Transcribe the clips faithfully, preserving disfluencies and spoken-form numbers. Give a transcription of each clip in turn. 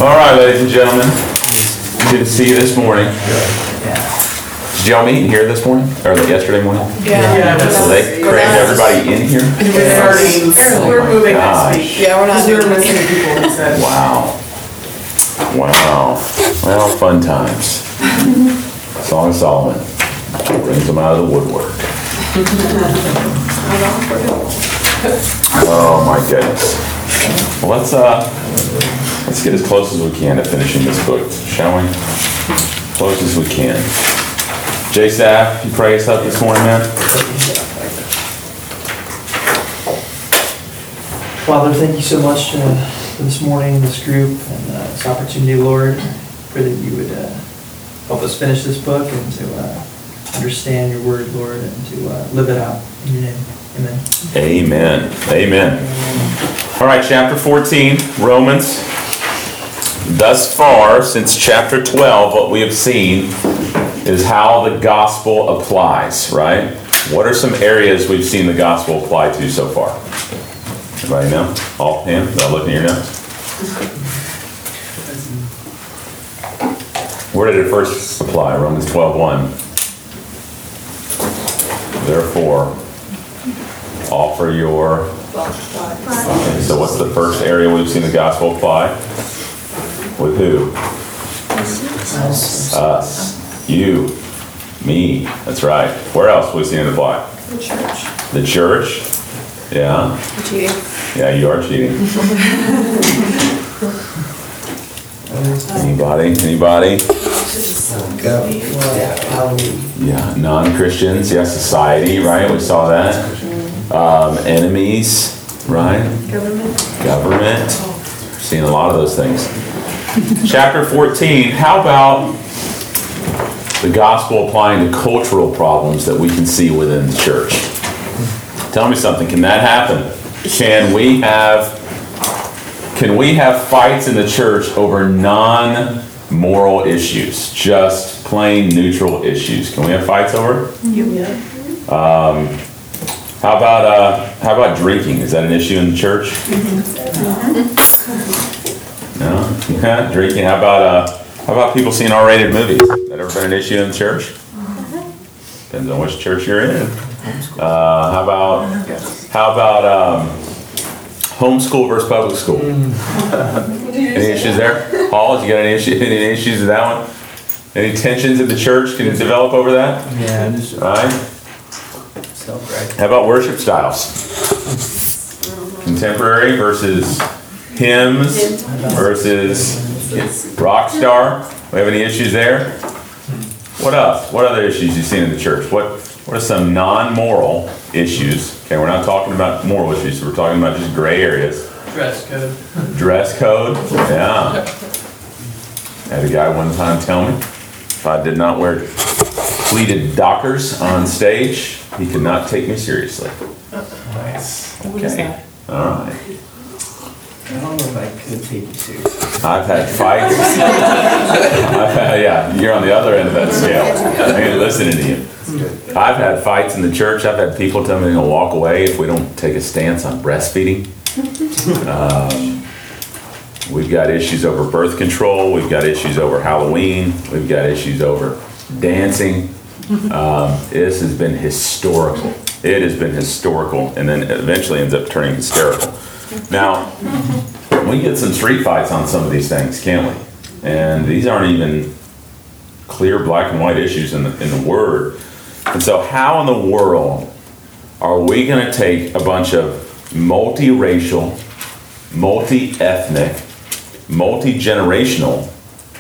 All right, ladies and gentlemen, good to see you this morning. Did y'all meet in here this morning, or yesterday morning? Yeah. Yeah. So they crammed everybody in here? We're starting, we're moving next week. Yeah, we're not We're doing missing it. people, he said. Wow. Wow. Well, fun times. Song of Solomon brings them out of the woodwork. Oh my goodness. Well, let's uh, let's get as close as we can to finishing this book, shall we? Close as we can. J Staff, you pray us up this morning, man. Father, thank you so much uh, for this morning, this group, and uh, this opportunity, Lord. Pray that you would uh, help us finish this book and to uh, understand your word, Lord, and to uh, live it out. In your name, amen. Amen. Amen. All right, chapter fourteen, Romans. Thus far, since chapter twelve, what we have seen is how the gospel applies, right? What are some areas we've seen the gospel apply to so far? Everybody know? All hands? Without looking at your notes. Where did it first apply? Romans twelve one. Therefore, offer your... Okay, so what's the first area we've seen the gospel apply? With who? Us. Us. You. Me. That's right. Where else have we seen it apply? The church. The church. Yeah. Cheating. Yeah, you are cheating. Anybody? Anybody? Yeah, non-Christians. Yeah, society, right? We saw that. Um, enemies, right? Government. Government. Seeing a lot of those things. Chapter fourteen, how about the gospel applying to cultural problems that we can see within the church? Tell me something, can that happen? Can we have can we have fights in the church over non-moral issues, just plain neutral issues? Can we have fights over it? Yeah. Um, how about uh, how about drinking? Is that an issue in the church? No? Yeah, drinking. How about uh, how about people seeing R-rated movies? That ever been an issue in the church? Depends on which church you're in. Uh, how about how about um, homeschool versus public school? Any issues there? Paul, did you got any issues? Any issues with that one? Any tensions in the church? Can it develop over that? Yeah, just All right. self-right. How about worship styles? Contemporary versus hymns versus rock star. We have any issues there? What else? What other issues you seen in the church? What What are some non-moral issues? Okay, we're not talking about moral issues. We're talking about just gray areas. Dress code. Dress code. Yeah. Had a guy one time tell me if I did not wear pleated dockers on stage, he could not take me seriously. Nice. What is that? All right. I don't know if I could take you seriously. I've had fights. I've had, yeah, you're on the other end of that scale. I ain't listening to you. I've had fights in the church. I've had people tell me they're going to walk away if we don't take a stance on breastfeeding. Um, we've got issues over birth control. We've got issues over Halloween. We've got issues over dancing. Um, this has been historical. It has been historical, and then eventually ends up turning hysterical. Now, we get some street fights on some of these things, can't we? And these aren't even clear black and white issues in the, in the Word. And so how in the world are we going to take a bunch of multiracial, multi-ethnic, multi-generational,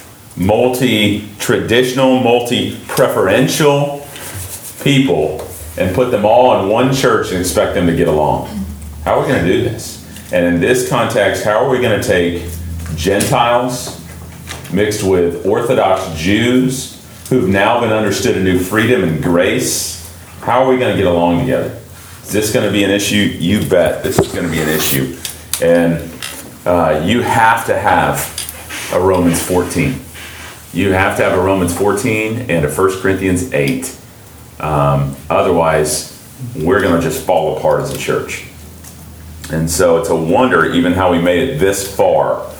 multi-traditional, multi-preferential people and put them all in one church and expect them to get along? How are we going to do this? And in this context, how are we going to take Gentiles mixed with Orthodox Jews who've now been understood a new freedom and grace? How are we going to get along together? Is this going to be an issue? You bet this is going to be an issue. And uh, you have to have a Romans fourteen. You have to have a Romans fourteen and a First Corinthians eight. Um, otherwise, we're going to just fall apart as a church. And so it's a wonder even how we made it this far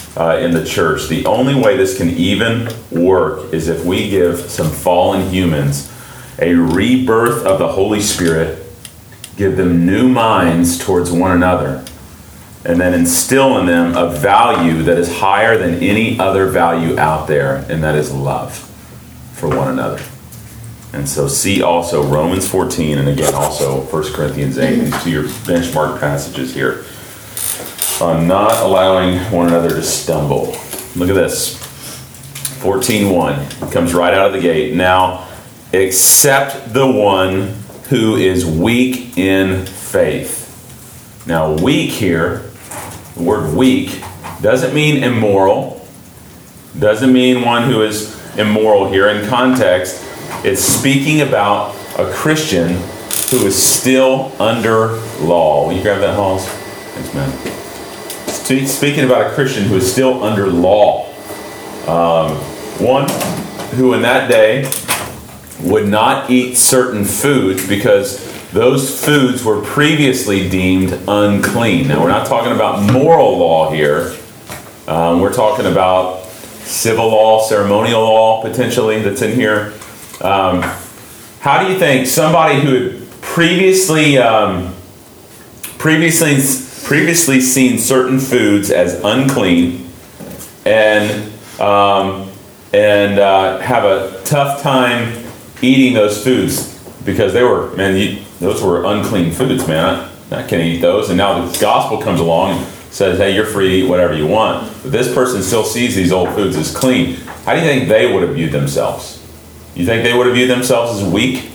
uh, in the church. The only way this can even work is if we give some fallen humans a rebirth of the Holy Spirit, give them new minds towards one another, and then instill in them a value that is higher than any other value out there, and that is love for one another. And so see also Romans fourteen, and again also First Corinthians eight, these two your benchmark passages here, on not allowing one another to stumble. Look at this. fourteen one, it comes right out of the gate. Now, accept the one who is weak in faith. Now, weak here, the word weak, doesn't mean immoral, doesn't mean one who is immoral here. In context, it's speaking about a Christian who is still under law. Will you grab that, Halls? Thanks, man. Speaking about a Christian who is still under law. Um, one who in that day would not eat certain foods because those foods were previously deemed unclean. Now, we're not talking about moral law here. Um, we're talking about civil law, ceremonial law, potentially, that's in here. Um, how do you think somebody who had previously um, previously previously seen certain foods as unclean and um, and uh, have a tough time eating those foods because they were, man, you, those were unclean foods, man. I, I can't eat those. And now the gospel comes along and says, hey, you're free to eat whatever you want. But this person still sees these old foods as clean. How do you think they would have viewed themselves? You think they would have viewed themselves as weak?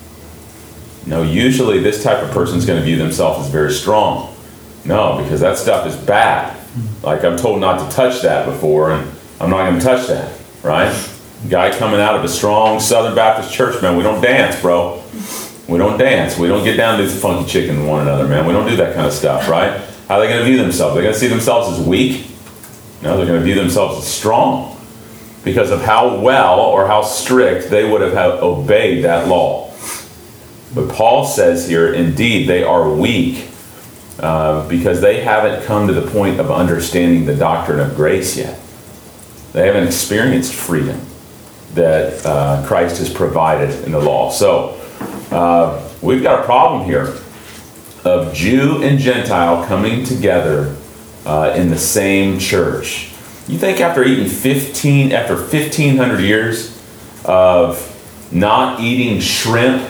No, usually this type of person is going to view themselves as very strong. No, because that stuff is bad. Like, I'm told not to touch that before, and I'm not going to touch that, right? Guy coming out of a strong Southern Baptist church, man, we don't dance, bro. We don't dance. We don't get down to funky chicken with one another, man. We don't do that kind of stuff, right? How are they going to view themselves? They're going to see themselves as weak? No, they're going to view themselves as strong because of how well or how strict they would have obeyed that law. But Paul says here, indeed, they are weak uh, because they haven't come to the point of understanding the doctrine of grace yet. They haven't experienced freedom that uh, Christ has provided in the law. So uh, we've got a problem here of Jew and Gentile coming together uh, in the same church. You think after eating fifteen, after fifteen hundred years of not eating shrimp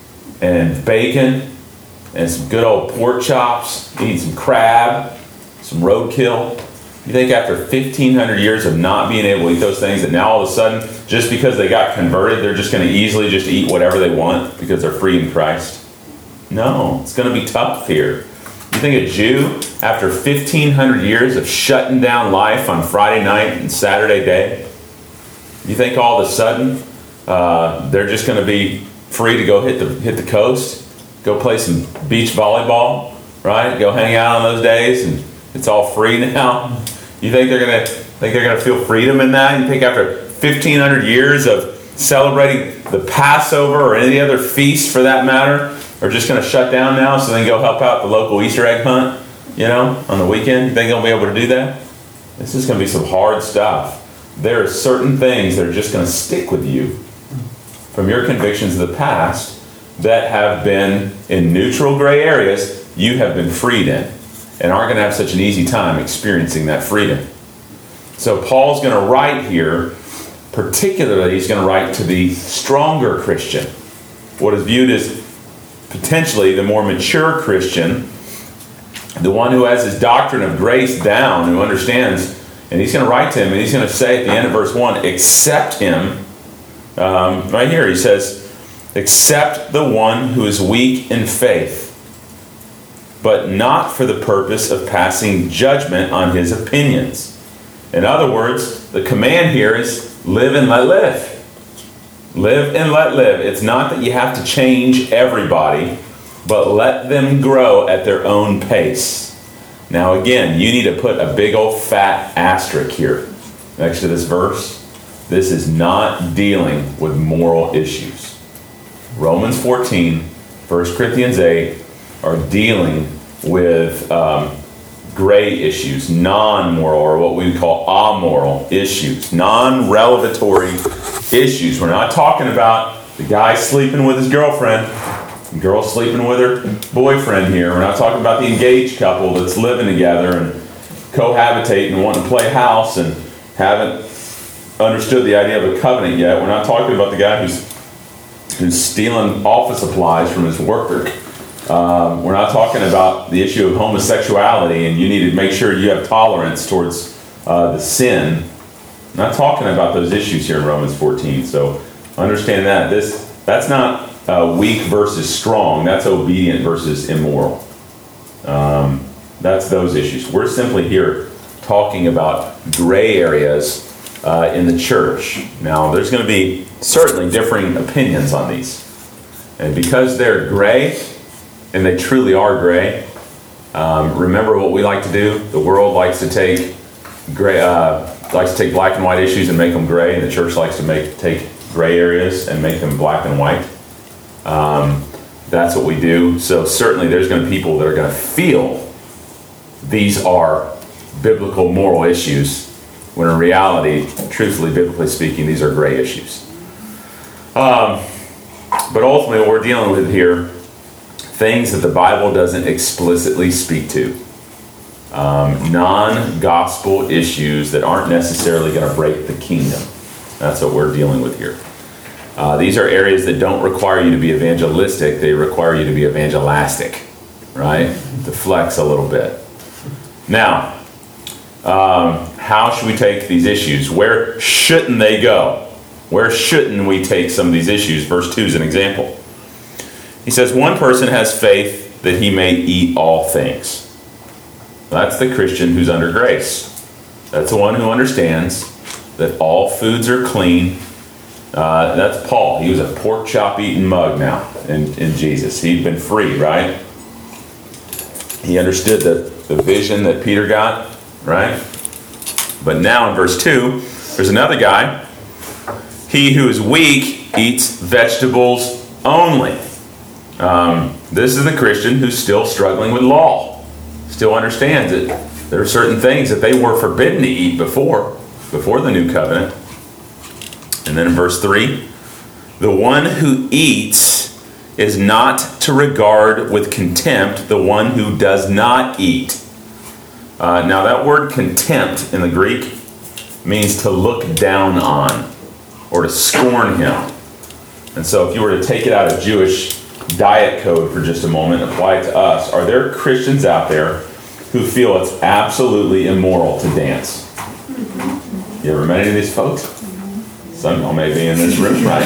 and bacon and some good old pork chops, eating some crab, some roadkill, you think after fifteen hundred years of not being able to eat those things that now all of a sudden, just because they got converted, they're just going to easily just eat whatever they want because they're free in Christ? No, it's going to be tough here. You think a Jew, after fifteen hundred years of shutting down life on Friday night and Saturday day, you think all of a sudden uh, they're just going to be free to go hit the hit the coast, go play some beach volleyball, right? Go hang out on those days, and it's all free now? You think they're going to think they're going to feel freedom in that? You think after fifteen hundred years of celebrating the Passover or any other feast for that matter, are just going to shut down now so they can go help out the local Easter egg hunt, you know, on the weekend? You think they'll be able to do that? This is going to be some hard stuff. There are certain things that are just going to stick with you from your convictions of the past that have been in neutral gray areas you have been freed in and aren't going to have such an easy time experiencing that freedom. So Paul's going to write here, particularly he's going to write to the stronger Christian, what is viewed as potentially the more mature Christian, the one who has his doctrine of grace down, who understands, and he's going to write to him, and he's going to say at the end of verse one, accept him. Um, right here he says, accept the one who is weak in faith, but not for the purpose of passing judgment on his opinions. In other words, the command here is live and let live. Live and let live. It's not that you have to change everybody, but let them grow at their own pace. Now again, you need to put a big old fat asterisk here next to this verse. This is not dealing with moral issues. Romans fourteen, First Corinthians eight are dealing with um, gray issues, non-moral, or what we call amoral issues, non-revelatory issues. We're not talking about the guy sleeping with his girlfriend, the girl sleeping with her boyfriend here. We're not talking about the engaged couple that's living together and cohabitating and wanting to play house and haven't understood the idea of a covenant yet. We're not talking about the guy who's who's stealing office supplies from his worker. Um, we're not talking about the issue of homosexuality and you need to make sure you have tolerance towards uh, the sin. I'm not talking about those issues here in Romans fourteen. So understand that. This that's not uh, weak versus strong. That's obedient versus immoral. Um, that's those issues. We're simply here talking about gray areas uh, in the church. Now, there's going to be certainly differing opinions on these. And because they're gray, and they truly are gray, um, remember what we like to do? The world likes to take gray, uh, likes to take black and white issues and make them gray, and the church likes to make take gray areas and make them black and white. Um, that's what we do. So certainly there's going to be people that are going to feel these are biblical moral issues, when in reality, truthfully, biblically speaking, these are gray issues. Um, but ultimately what we're dealing with here, things that the Bible doesn't explicitly speak to. Um, non-gospel issues that aren't necessarily going to break the kingdom. That's what we're dealing with here. Uh, these are areas that don't require you to be evangelistic. They require you to be evangelastic, right? To flex a little bit. Now, um, how should we take these issues? Where shouldn't they go? Where shouldn't we take some of these issues? Verse two is an example. He says, one person has faith that he may eat all things. That's the Christian who's under grace. That's the one who understands that all foods are clean. Uh, that's Paul. He was a pork chop eating mug now in, in Jesus. He'd been free, right? He understood the, the vision that Peter got, right? But now in verse two, there's another guy. He who is weak eats vegetables only. Um, this is the Christian who's still struggling with law. Still understands that there are certain things that they were forbidden to eat before, before the new covenant. And then in verse three, the one who eats is not to regard with contempt the one who does not eat. Uh, now that word contempt in the Greek means to look down on or to scorn him. And so if you were to take it out of Jewish diet code for just a moment, apply it to us, are there Christians out there who feel it's absolutely immoral to dance? You ever met any of these folks? Some of y'all may be in this room right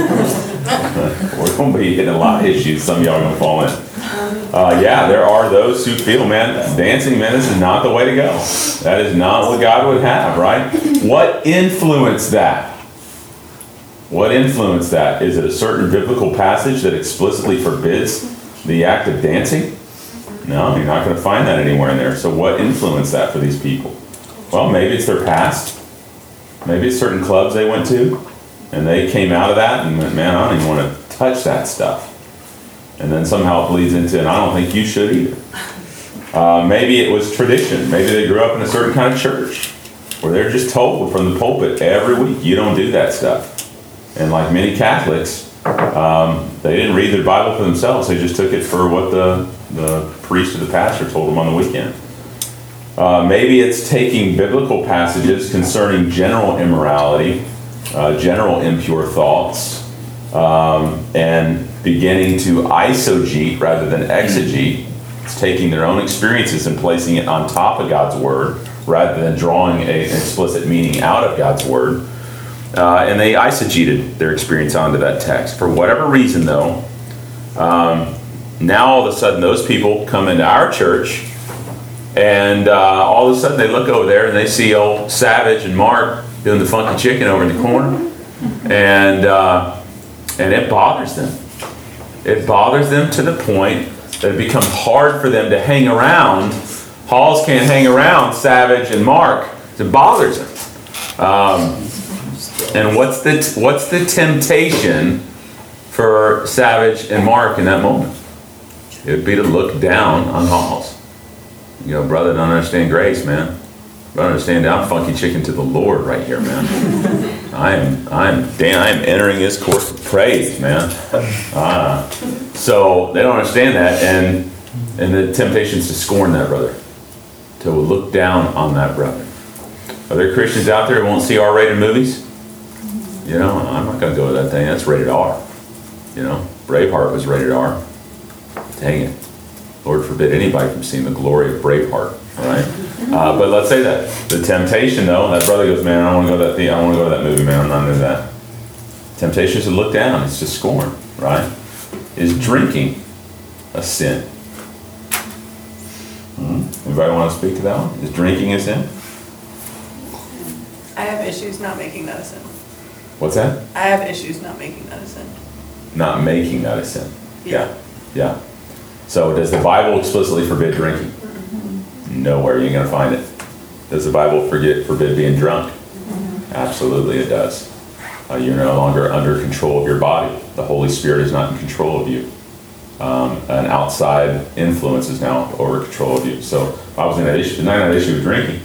now. We're going to be hitting a lot of issues. Some of y'all are going to fall in. Uh, yeah, there are those who feel, man, dancing, man, this is not the way to go. That is not what God would have, right? What influenced that? What influenced that? Is it a certain biblical passage that explicitly forbids the act of dancing? No, you're not going to find that anywhere in there. So what influenced that for these people? Well, maybe it's their past. Maybe it's certain clubs they went to, and they came out of that and went, man, I don't even want to touch that stuff. And then somehow it bleeds into, and I don't think you should either. Uh, maybe it was tradition. Maybe they grew up in a certain kind of church where they're just told from the pulpit every week, you don't do that stuff. And like many Catholics, um, they didn't read their Bible for themselves. They just took it for what the, the priest or the pastor told them on the weekend. Uh, maybe it's taking biblical passages concerning general immorality, uh, general impure thoughts, um, and beginning to eisegete rather than exegete. It's taking their own experiences and placing it on top of God's Word rather than drawing a, an explicit meaning out of God's Word. Uh, and they eisegeted their experience onto that text. For whatever reason, though, um, now all of a sudden those people come into our church, and uh, all of a sudden they look over there and they see old Savage and Mark doing the funky chicken over in the corner, and uh, and it bothers them. It bothers them to the point that it becomes hard for them to hang around. Halls can't hang around Savage and Mark. It bothers them. Um, and what's the t- what's the temptation for Savage and Mark in that moment? It would be to look down on Halls. You know, brother, don't understand grace, man. Don't understand. I'm funky chicken to the Lord right here, man. I am, I am, damn, I am entering His course of praise, man. Uh, so they don't understand that, and and the temptation is to scorn that brother, to look down on that brother. Are there Christians out there who won't see R-rated movies? You know, I'm not going to go to that thing. That's rated R. You know, Braveheart was rated R. Dang it. Lord forbid anybody from seeing the glory of Braveheart. All right? Uh, but let's say that. The temptation, though, that brother goes, man, I don't want to go to that thing. I don't want to go to that movie, man. I'm not into that. Temptation is to look down. It's to scorn, right? Is drinking a sin? Hmm? Anybody want to speak to that one? Is drinking a sin? I have issues not making that a sin. What's that? I have issues not making that a sin. Not making that a sin. Yeah. Yeah. Yeah. So does the Bible explicitly forbid drinking? Mm-hmm. Nowhere you're going to find it. Does the Bible forget, forbid being drunk? Mm-hmm. Absolutely it does. Uh, you're no longer under control of your body. The Holy Spirit is not in control of you. Um, an outside influence is now over control of you. So I was in that issue, not an issue with drinking.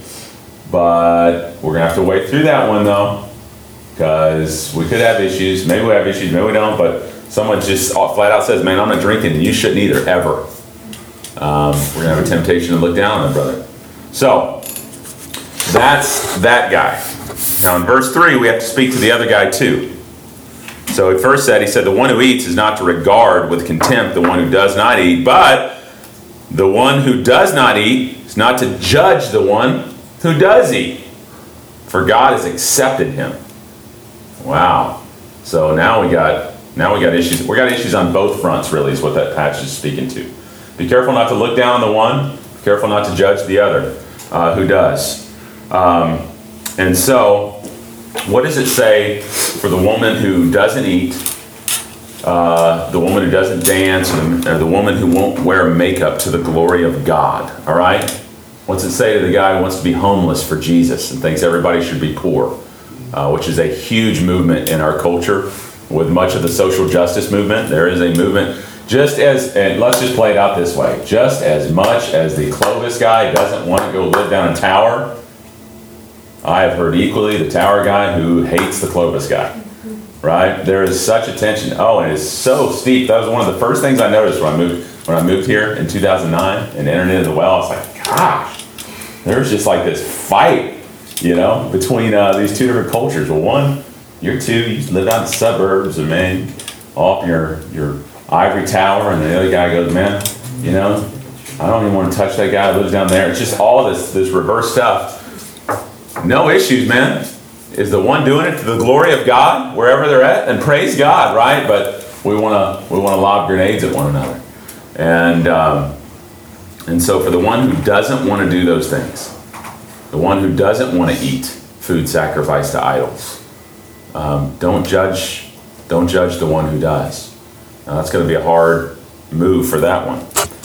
But we're going to have to wait through that one, though, because we could have issues. Maybe we have issues, maybe we don't, but someone just flat out says, man, I'm not drinking, and you shouldn't either, ever. Um, we're going to have a temptation to look down on that brother. So, that's that guy. Now, in verse three, we have to speak to the other guy, too. So, he first said, he said, the one who eats is not to regard with contempt the one who does not eat, but the one who does not eat is not to judge the one who does eat, for God has accepted him. Wow. So now we got now we got issues. We got issues on both fronts, really, is what that passage is speaking to. Be careful not to look down on the one. Be careful not to judge the other uh, who does. Um, and so, what does it say for the woman who doesn't eat, uh, the woman who doesn't dance, or the, or the woman who won't wear makeup to the glory of God? All right? What's it say to the guy who wants to be homeless for Jesus and thinks everybody should be poor, uh, which is a huge movement in our culture with much of the social justice movement. There is a movement just as, and let's just play it out this way, just as much as the Clovis guy doesn't want to go live down in Tower, I have heard equally the Tower guy who hates the Clovis guy, right? There is such a tension. Oh, and it's so steep. That was one of the first things I noticed when I moved, when I moved here in two thousand nine and entered into the well. I was like, gosh. There's just like this fight, you know, between uh, these two different cultures. Well, one, you're two, you live out in the suburbs, and man, off your your ivory tower, and the other guy goes, man, you know, I don't even want to touch that guy who lives down there. It's just all this this reverse stuff. No issues, man. Is the one doing it to the glory of God wherever they're at, and praise God, right? But we want to we want to lob grenades at one another, and. Um, And so for the one who doesn't want to do those things, the one who doesn't want to eat food sacrificed to idols, um, don't judge, don't judge the one who does. Now that's going to be a hard move for that one.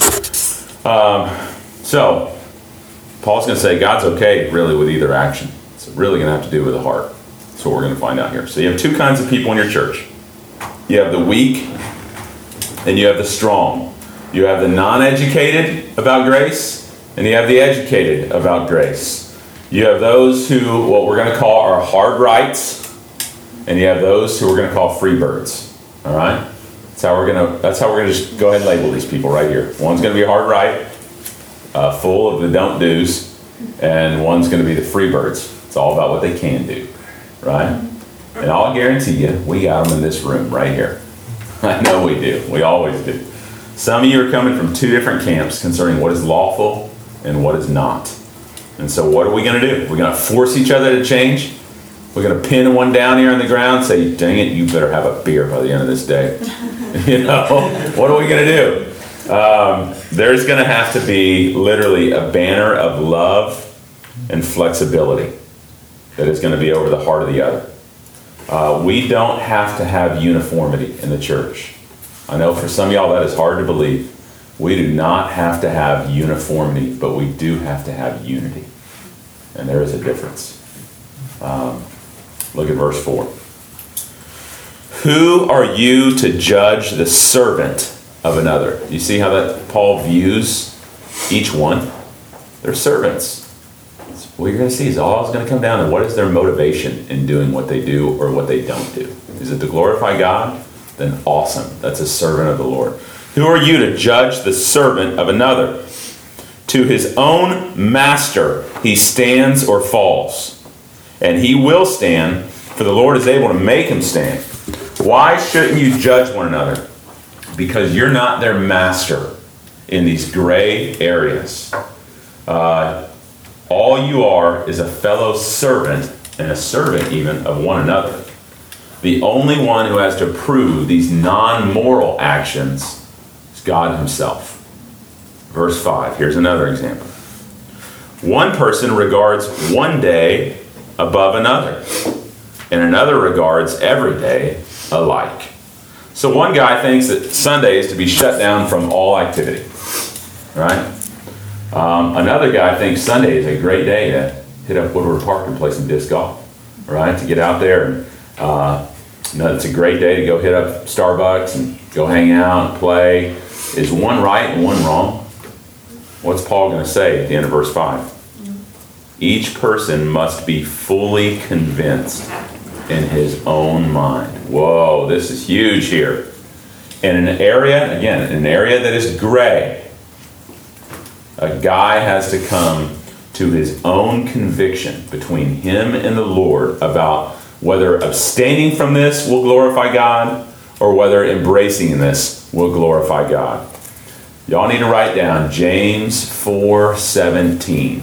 Um, so Paul's going to say God's okay really with either action. It's really going to have to do with the heart. That's what we're going to find out here. So you have two kinds of people in your church. You have the weak and you have the strong. You have the non-educated about grace, and you have the educated about grace. You have those who, what we're going to call are hard rights, and you have those who we're going to call free birds. All right? That's how we're going to. That's how we're going to just go ahead and label these people right here. One's going to be a hard right, uh, full of the don't do's, and one's going to be the free birds. It's all about what they can do, right? And I'll guarantee you, we got them in this room right here. I know we do. We always do. Some of you are coming from two different camps concerning what is lawful and what is not. And so what are we going to do? We're going to force each other to change? We're going to pin one down here on the ground and say, dang it, you better have a beer by the end of this day. You know, what are we going to do? Um, there's going to have to be literally a banner of love and flexibility that is going to be over the heart of the other. Uh, we don't have to have uniformity in the church. I know for some of y'all that is hard to believe. We do not have to have uniformity, but we do have to have unity. And there is a difference. Um, look at verse four. Who are you to judge the servant of another? You see how that Paul views each one? They're servants. What you're going to see is all it's going to come down to what is their motivation in doing what they do or what they don't do. Is it to glorify God? Then awesome. That's a servant of the Lord. Who are you to judge the servant of another? To his own master he stands or falls, and he will stand, for the Lord is able to make him stand. Why shouldn't you judge one another? Because you're not their master in these gray areas. Uh, all you are is a fellow servant, and a servant even, of one another. The only one who has to approve these non-moral actions is God himself. Verse five, here's another example. One person regards one day above another, and another regards every day alike. So one guy thinks that Sunday is to be shut down from all activity, right? Um, another guy thinks Sunday is a great day to hit up Woodward Park and play some disc golf, right? To get out there and uh, you know, it's a great day to go hit up Starbucks and go hang out and play. Is one right and one wrong? What's Paul going to say at the end of verse five? Each person must be fully convinced in his own mind. Whoa, this is huge here. In an area, again, in an area that is gray, a guy has to come to his own conviction between him and the Lord about whether abstaining from this will glorify God or whether embracing this will glorify God. Y'all need to write down James four seventeen.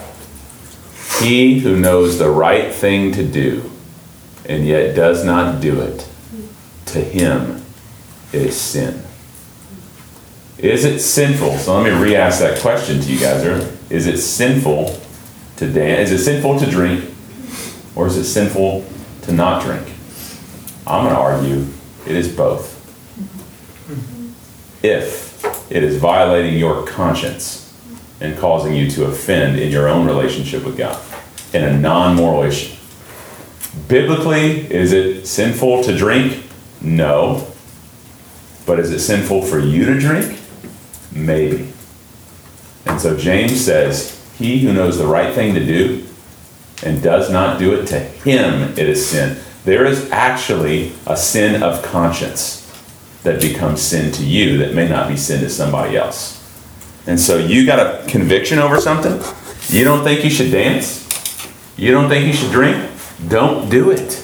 He who knows the right thing to do and yet does not do it, to him it is sin. Is it sinful? So let me re-ask that question to you guys earlier. Is it sinful to dance? Is it sinful to drink? Or is it sinful to not drink? I'm going to argue it is both. If it is violating your conscience and causing you to offend in your own relationship with God in a non-moral issue. Biblically, is it sinful to drink? No. But is it sinful for you to drink? Maybe. And so James says, he who knows the right thing to do and does not do it, to him it is sin. There is actually a sin of conscience that becomes sin to you that may not be sin to somebody else. And so you got a conviction over something? You don't think you should dance? You don't think you should drink? Don't do it.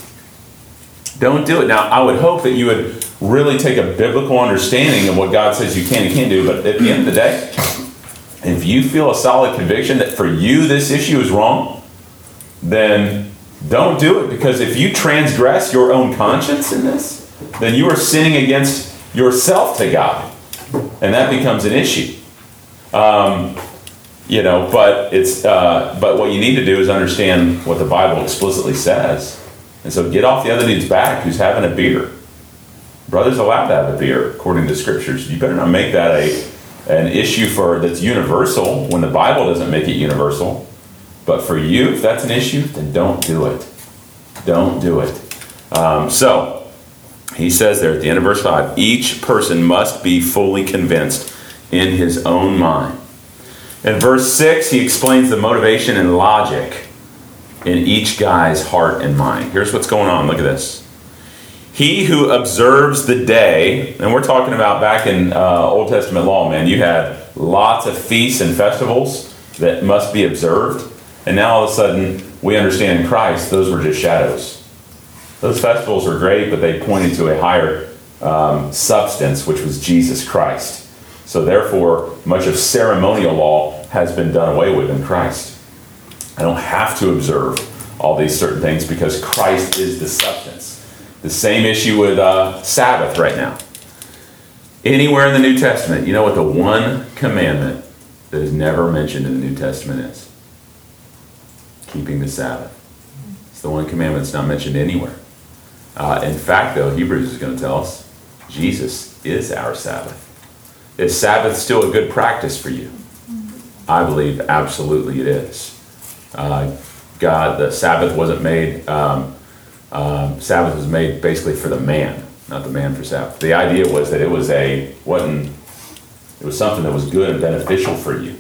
Don't do it. Now, I would hope that you would really take a biblical understanding of what God says you can and can't do, but at the end of the day, if you feel a solid conviction that for you this issue is wrong, then don't do it, because if you transgress your own conscience in this, then you are sinning against yourself to God, and that becomes an issue. Um, you know, but it's uh, but what you need to do is understand what the Bible explicitly says, and so get off the other dude's back who's having a beer. Brother's allowed to have a beer according to the scriptures. You better not make that a an issue for that's universal when the Bible doesn't make it universal. But for you, if that's an issue, then don't do it. Don't do it. Um, so, he says there at the end of verse five, each person must be fully convinced in his own mind. In verse six, he explains the motivation and logic in each guy's heart and mind. Here's what's going on. Look at this. He who observes the day, and we're talking about back in uh, Old Testament law, man, you had lots of feasts and festivals that must be observed. And now all of a sudden, we understand in Christ, those were just shadows. Those festivals were great, but they pointed to a higher um, substance, which was Jesus Christ. So therefore, much of ceremonial law has been done away with in Christ. I don't have to observe all these certain things because Christ is the substance. The same issue with uh, Sabbath right now. Anywhere in the New Testament, you know what the one commandment that is never mentioned in the New Testament is? Keeping the Sabbath. It's the one commandment that's not mentioned anywhere. Uh, in fact, though, Hebrews is going to tell us Jesus is our Sabbath. Is Sabbath still a good practice for you? I believe absolutely it is. Uh, God, the Sabbath wasn't made, um, um, Sabbath was made basically for the man, not the man for Sabbath. The idea was that it was a, wasn't, it was something that was good and beneficial for you.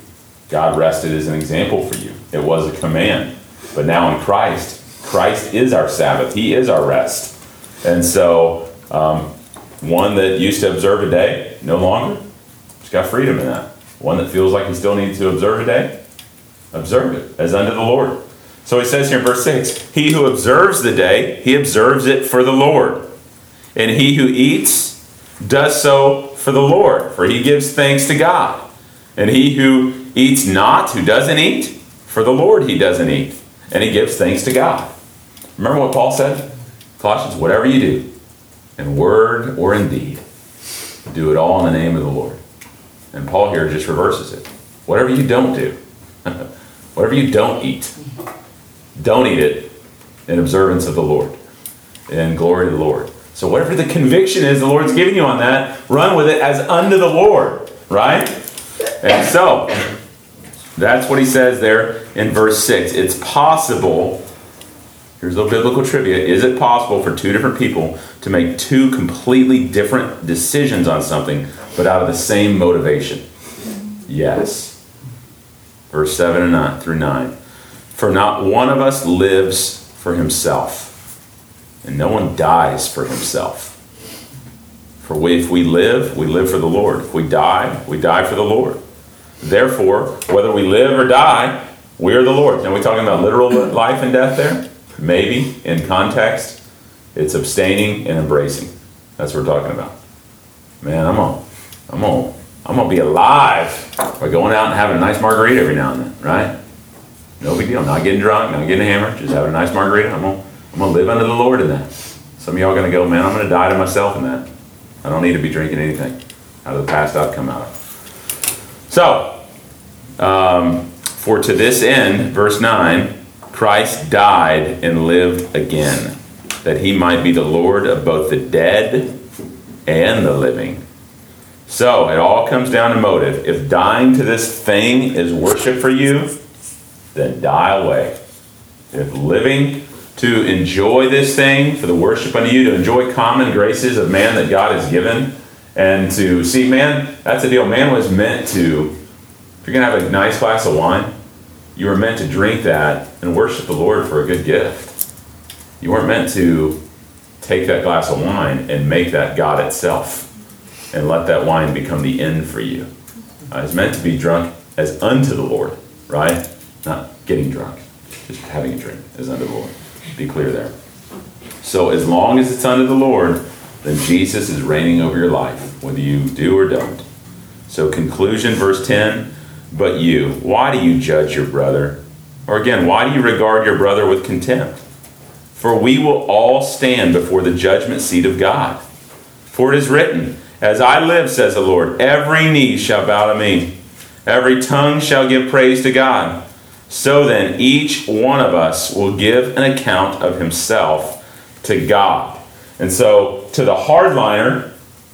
God rested as an example for you. It was a command. But now in Christ, Christ is our Sabbath. He is our rest. And so um, one that used to observe a day, no longer, he's got freedom in that. One that feels like he still needs to observe a day, observe it as unto the Lord. So he says here in verse six, he who observes the day, he observes it for the Lord. And he who eats does so for the Lord, for he gives thanks to God. And he who eats not, who doesn't eat, for the Lord he doesn't eat. And he gives thanks to God. Remember what Paul said? Colossians, whatever you do, in word or in deed, do it all in the name of the Lord. And Paul here just reverses it. Whatever you don't do, whatever you don't eat, don't eat it in observance of the Lord, in glory to the Lord. So whatever the conviction is the Lord's giving you on that, run with it as unto the Lord, right? And so, that's what he says there in verse six. It's possible, here's a little biblical trivia, is it possible for two different people to make two completely different decisions on something, but out of the same motivation? Yes. Verse seven and nine through nine. For not one of us lives for himself, and no one dies for himself. For we, if we live, we live for the Lord. If we die, we die for the Lord. Therefore, whether we live or die, we are the Lord's. Now, are we talking about literal life and death there? Maybe. In context, it's abstaining and embracing. That's what we're talking about. Man, I'm gonna, I'm gonna, I'm gonna be alive by going out and having a nice margarita every now and then, right? No big deal. Not getting drunk, not getting hammered, just having a nice margarita. I'm gonna, I'm gonna live under the Lord in that. Some of y'all are gonna go, man, I'm gonna die to myself in that. I don't need to be drinking anything out of the past I've come out of. So, um, for to this end, verse nine, Christ died and lived again, that he might be the Lord of both the dead and the living. So, it all comes down to motive. If dying to this thing is worship for you, then die away. If living to enjoy this thing, for the worship unto you, to enjoy common graces of man that God has given, and to see, man, that's the deal. Man was meant to, if you're going to have a nice glass of wine, you were meant to drink that and worship the Lord for a good gift. You weren't meant to take that glass of wine and make that God itself and let that wine become the end for you. Uh, it's meant to be drunk as unto the Lord, right? Not getting drunk, just having a drink as unto the Lord. Be clear there. So as long as it's unto the Lord, then Jesus is reigning over your life, whether you do or don't. So conclusion, verse ten, but you, why do you judge your brother? Or again, why do you regard your brother with contempt? For we will all stand before the judgment seat of God. For it is written, as I live, says the Lord, every knee shall bow to me. Every tongue shall give praise to God. So then, each one of us will give an account of himself to God. And so, to the hardliner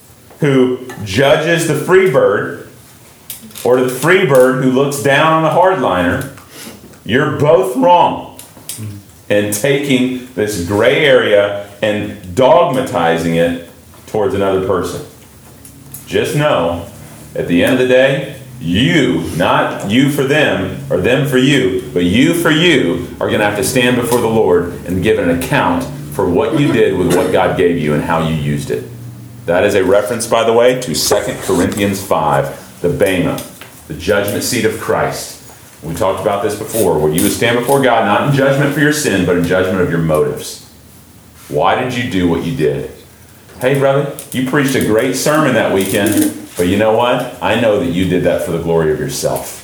who judges the free bird, or to the free bird who looks down on the hardliner, you're both wrong in taking this gray area and dogmatizing it towards another person. Just know, at the end of the day, you, not you for them, or them for you, but you for you, are going to have to stand before the Lord and give an account for what you did with what God gave you and how you used it. That is a reference, by the way, to Second Corinthians five, the Bema, the judgment seat of Christ. We talked about this before, where you would stand before God, not in judgment for your sin, but in judgment of your motives. Why did you do what you did? Hey, brother, you preached a great sermon that weekend. But you know what? I know that you did that for the glory of yourself.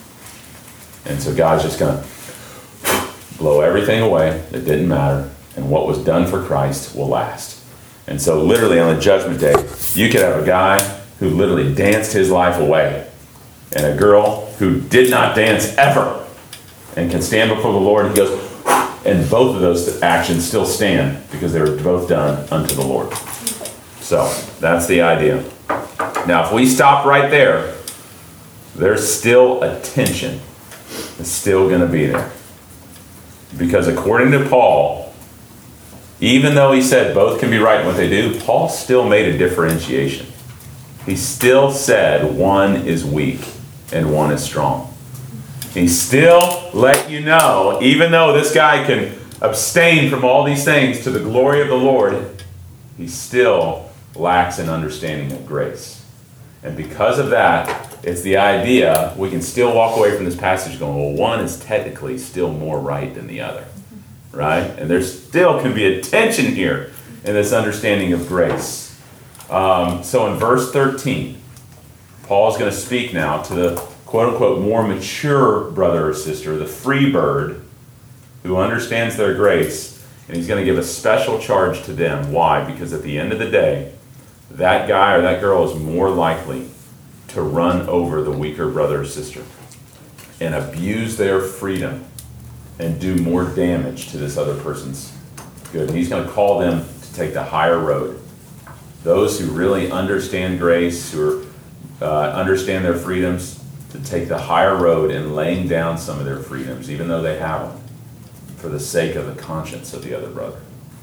And so God's just going to blow everything away that didn't matter. And what was done for Christ will last. And so literally on the judgment day, you could have a guy who literally danced his life away. And a girl who did not dance ever. And can stand before the Lord. And he goes, and both of those actions still stand because they were both done unto the Lord. So that's the idea. Now, if we stop right there, there's still a tension that's still going to be there. Because according to Paul, even though he said both can be right in what they do, Paul still made a differentiation. He still said one is weak and one is strong. He still let you know, even though this guy can abstain from all these things to the glory of the Lord, he still lacks an understanding of grace. And because of that, it's the idea we can still walk away from this passage going, well, one is technically still more right than the other, right? And there still can be a tension here in this understanding of grace. Um, so in verse thirteen, Paul is going to speak now to the quote-unquote more mature brother or sister, the free bird, who understands their grace, and he's going to give a special charge to them. Why? Because at the end of the day, that guy or that girl is more likely to run over the weaker brother or sister and abuse their freedom and do more damage to this other person's good. And he's going to call them to take the higher road. Those who really understand grace, who are, uh, understand their freedoms, to take the higher road in laying down some of their freedoms, even though they have them, for the sake of the conscience of the other brother.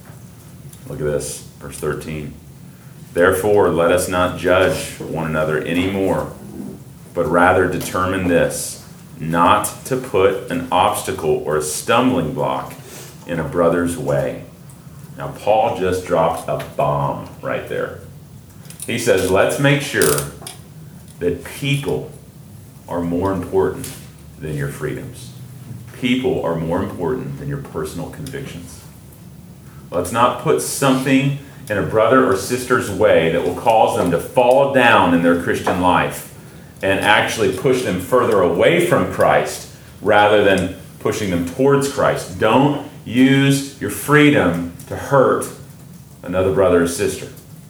Look at this, verse thirteen. Therefore, let us not judge one another anymore, but rather determine this, not to put an obstacle or a stumbling block in a brother's way. Now, Paul just dropped a bomb right there. He says, let's make sure that people are more important than your freedoms. People are more important than your personal convictions. Let's not put something in a brother or sister's way that will cause them to fall down in their Christian life and actually push them further away from Christ rather than pushing them towards Christ. Don't use your freedom to hurt another brother or sister.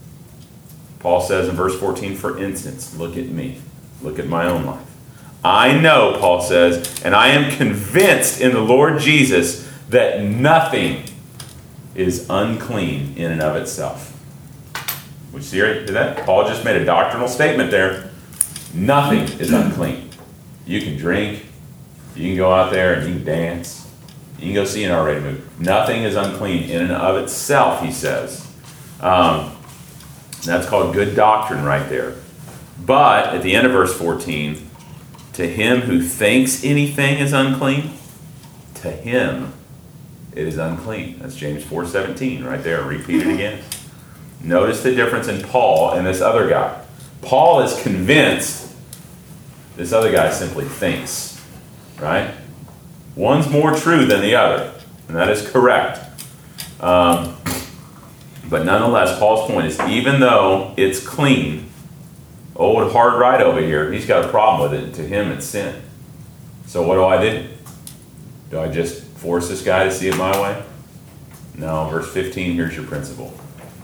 Paul says in verse fourteen, for instance, look at me. Look at my own life. I know, Paul says, and I am convinced in the Lord Jesus that nothing is unclean in and of itself. Would you see right to that? Paul just made a doctrinal statement there. Nothing is unclean. You can drink. You can go out there and you can dance. You can go see an R-rated movie. Nothing is unclean in and of itself, he says. Um, that's called good doctrine right there. But at the end of verse fourteen, to him who thinks anything is unclean, to him it is unclean. That's James four seventeen right there. Repeat it again. Notice the difference in Paul and this other guy. Paul is convinced. This other guy simply thinks. Right? One's more true than the other. And that is correct. Um, but nonetheless, Paul's point is, even though it's clean, old hard right over here, he's got a problem with it. To him, it's sin. So what do I do? Do I just force this guy to see it my way? No, verse fifteen, here's your principle.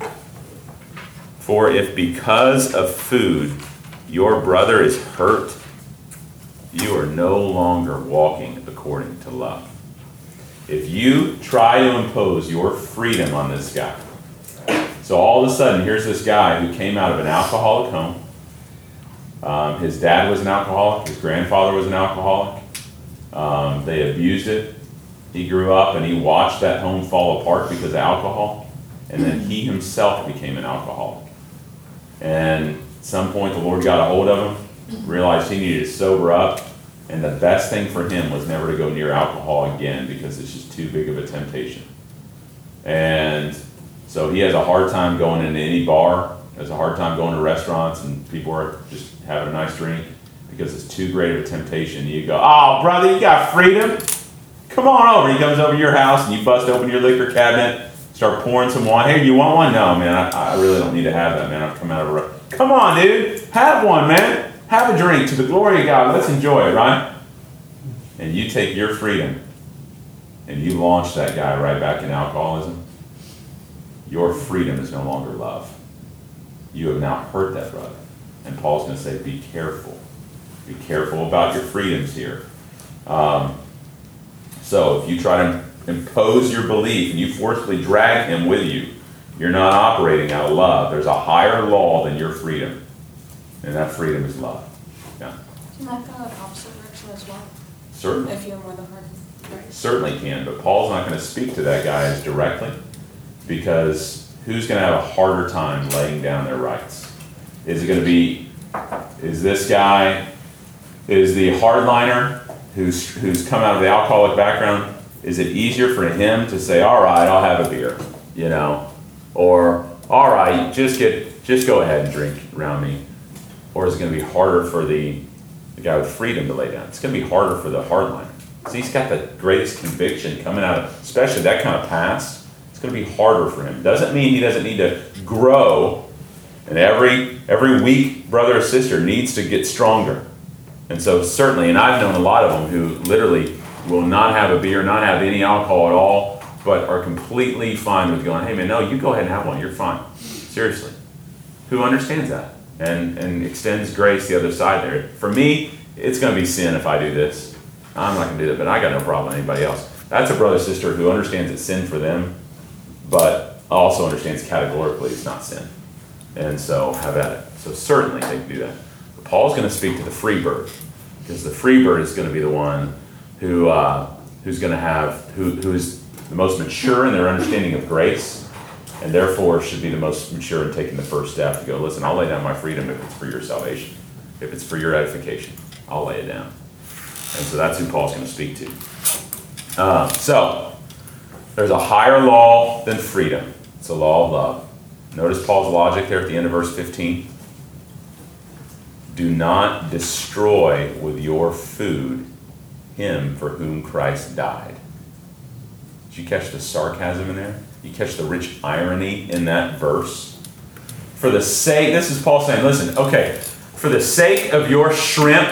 For if because of food your brother is hurt, you are no longer walking according to love. If you try to impose your freedom on this guy, so all of a sudden, here's this guy who came out of an alcoholic home. Um, his dad was an alcoholic. His grandfather was an alcoholic. Um, they abused it. He grew up and he watched that home fall apart because of alcohol. And then he himself became an alcoholic. And at some point the Lord got a hold of him, realized he needed to sober up. And the best thing for him was never to go near alcohol again because it's just too big of a temptation. And so he has a hard time going into any bar, has a hard time going to restaurants, and people are just having a nice drink because it's too great of a temptation. You go, oh, brother, you got freedom? Come on over. He comes over to your house and you bust open your liquor cabinet, start pouring some wine. Hey, you want one? No, man, I, I really don't need to have that, man. I've come out of a... Come on, dude. Have one, man. Have a drink to the glory of God. Let's enjoy it, right? And you take your freedom and you launch that guy right back in alcoholism. Your freedom is no longer love. You have now hurt that brother. And Paul's going to say, be careful. Be careful about your freedoms here. Um, so if you try to impose your belief and you forcibly drag him with you, you're not operating out of love. There's a higher law than your freedom. And that freedom is love. Yeah. Can that go in opposite direction as well? Certainly. If you're more than hurt. Right. Certainly can, but Paul's not going to speak to that guy as directly, because who's going to have a harder time laying down their rights? Is it going to be, is this guy, is the hardliner who's who's come out of the alcoholic background, is it easier for him to say, all right, I'll have a beer, you know, or all right, just get just go ahead and drink around me, or is it going to be harder for the the guy with freedom to lay down? It's going to be harder for the hardliner. So he's got the greatest conviction coming out of, especially that kind of past. It's going to be harder for him. Doesn't mean he doesn't need to grow, and every every weak brother or sister needs to get stronger. And so certainly, and I've known a lot of them who literally will not have a beer, not have any alcohol at all, but are completely fine with going, hey man, no, you go ahead and have one, you're fine. Seriously. Who understands that and, and extends grace the other side there? For me, it's going to be sin if I do this. I'm not going to do that, but I got no problem with anybody else. That's a brother or sister who understands it's sin for them, but also understands categorically it's not sin. And so have at it. So certainly they can do that. But Paul's going to speak to the free bird, because the free bird is going to be the one who uh, who's going to have, who who is the most mature in their understanding of grace, and therefore should be the most mature in taking the first step to go, listen, I'll lay down my freedom if it's for your salvation. If it's for your edification, I'll lay it down. And so that's who Paul's going to speak to. Uh, so, there's a higher law than freedom. It's a law of love. Notice Paul's logic there at the end of verse fifteen. Do not destroy with your food him for whom Christ died. Did you catch the sarcasm in there? You catch the rich irony in that verse? For the sake, this is Paul saying, listen, okay, for the sake of your shrimp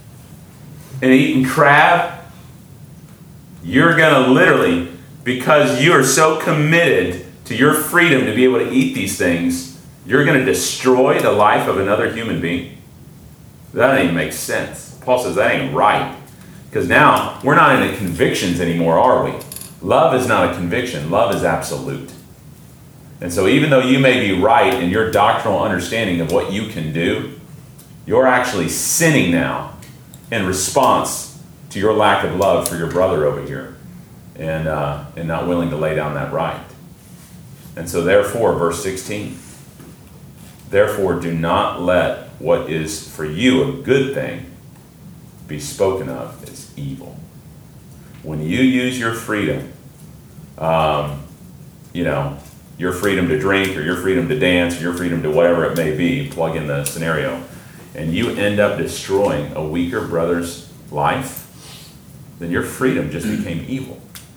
and eating crab, you're going to literally, because you are so committed to your freedom to be able to eat these things, you're going to destroy the life of another human being? That ain't make sense. Paul says that ain't right. Because now, we're not into convictions anymore, are we? Love is not a conviction. Love is absolute. And so even though you may be right in your doctrinal understanding of what you can do, you're actually sinning now in response to your lack of love for your brother over here, and uh, and not willing to lay down that right. And so therefore, verse sixteen, therefore do not let what is for you a good thing be spoken of as evil. When you use your freedom, um, you know, your freedom to drink or your freedom to dance or your freedom to whatever it may be, plug in the scenario, and you end up destroying a weaker brother's life, then your freedom just became evil.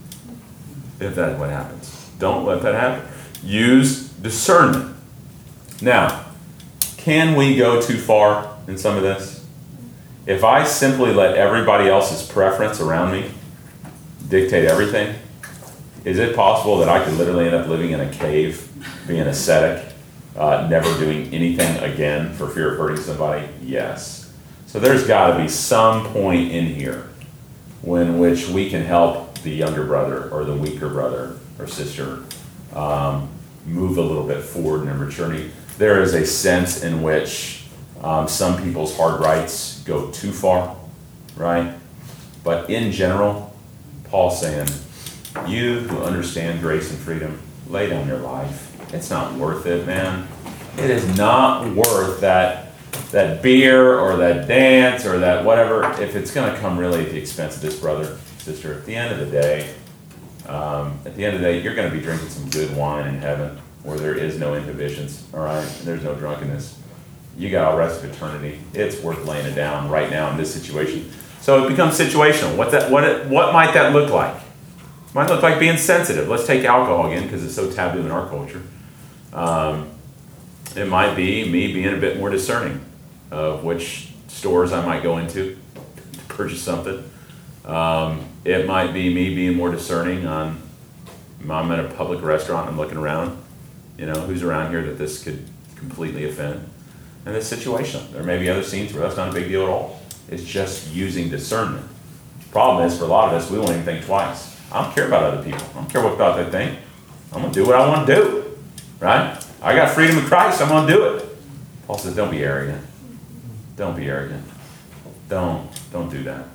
If that's what happens. Don't let that happen. Use discernment. Now, can we go too far in some of this? If I simply let everybody else's preference around me dictate everything, is it possible that I could literally end up living in a cave, being ascetic, uh, never doing anything again for fear of hurting somebody? Yes. So there's got to be some point in here when which we can help the younger brother or the weaker brother or sister um, move a little bit forward in their maturity. There is a sense in which um, some people's hard rights go too far, right? But in general, Paul's saying, you who understand grace and freedom, lay down your life. It's not worth it, man. It is not worth that that beer or that dance or that whatever, if it's going to come really at the expense of this brother, sister. At the end of the day, um, at the end of the day, you're going to be drinking some good wine in heaven where there is no inhibitions, all right? And there's no drunkenness. You got all the rest of eternity. It's worth laying it down right now in this situation. So it becomes situational. What's that? What it, what might that look like? It might look like being sensitive. Let's take alcohol again because it's so taboo in our culture. Um, it might be me being a bit more discerning of which stores I might go into to purchase something. Um, it might be me being more discerning on, I'm at a public restaurant, I'm looking around, you know, who's around here that this could completely offend. And it's situational. There may be other scenes where that's not a big deal at all. It's just using discernment. Problem is, for a lot of us, we won't even think twice. I don't care about other people. I don't care what about that thing. I'm going to do what I want to do, right? I got freedom in Christ. I'm going to do it. Paul says, don't be arrogant. Don't be arrogant. Don't, don't do that.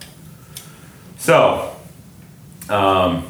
So, um,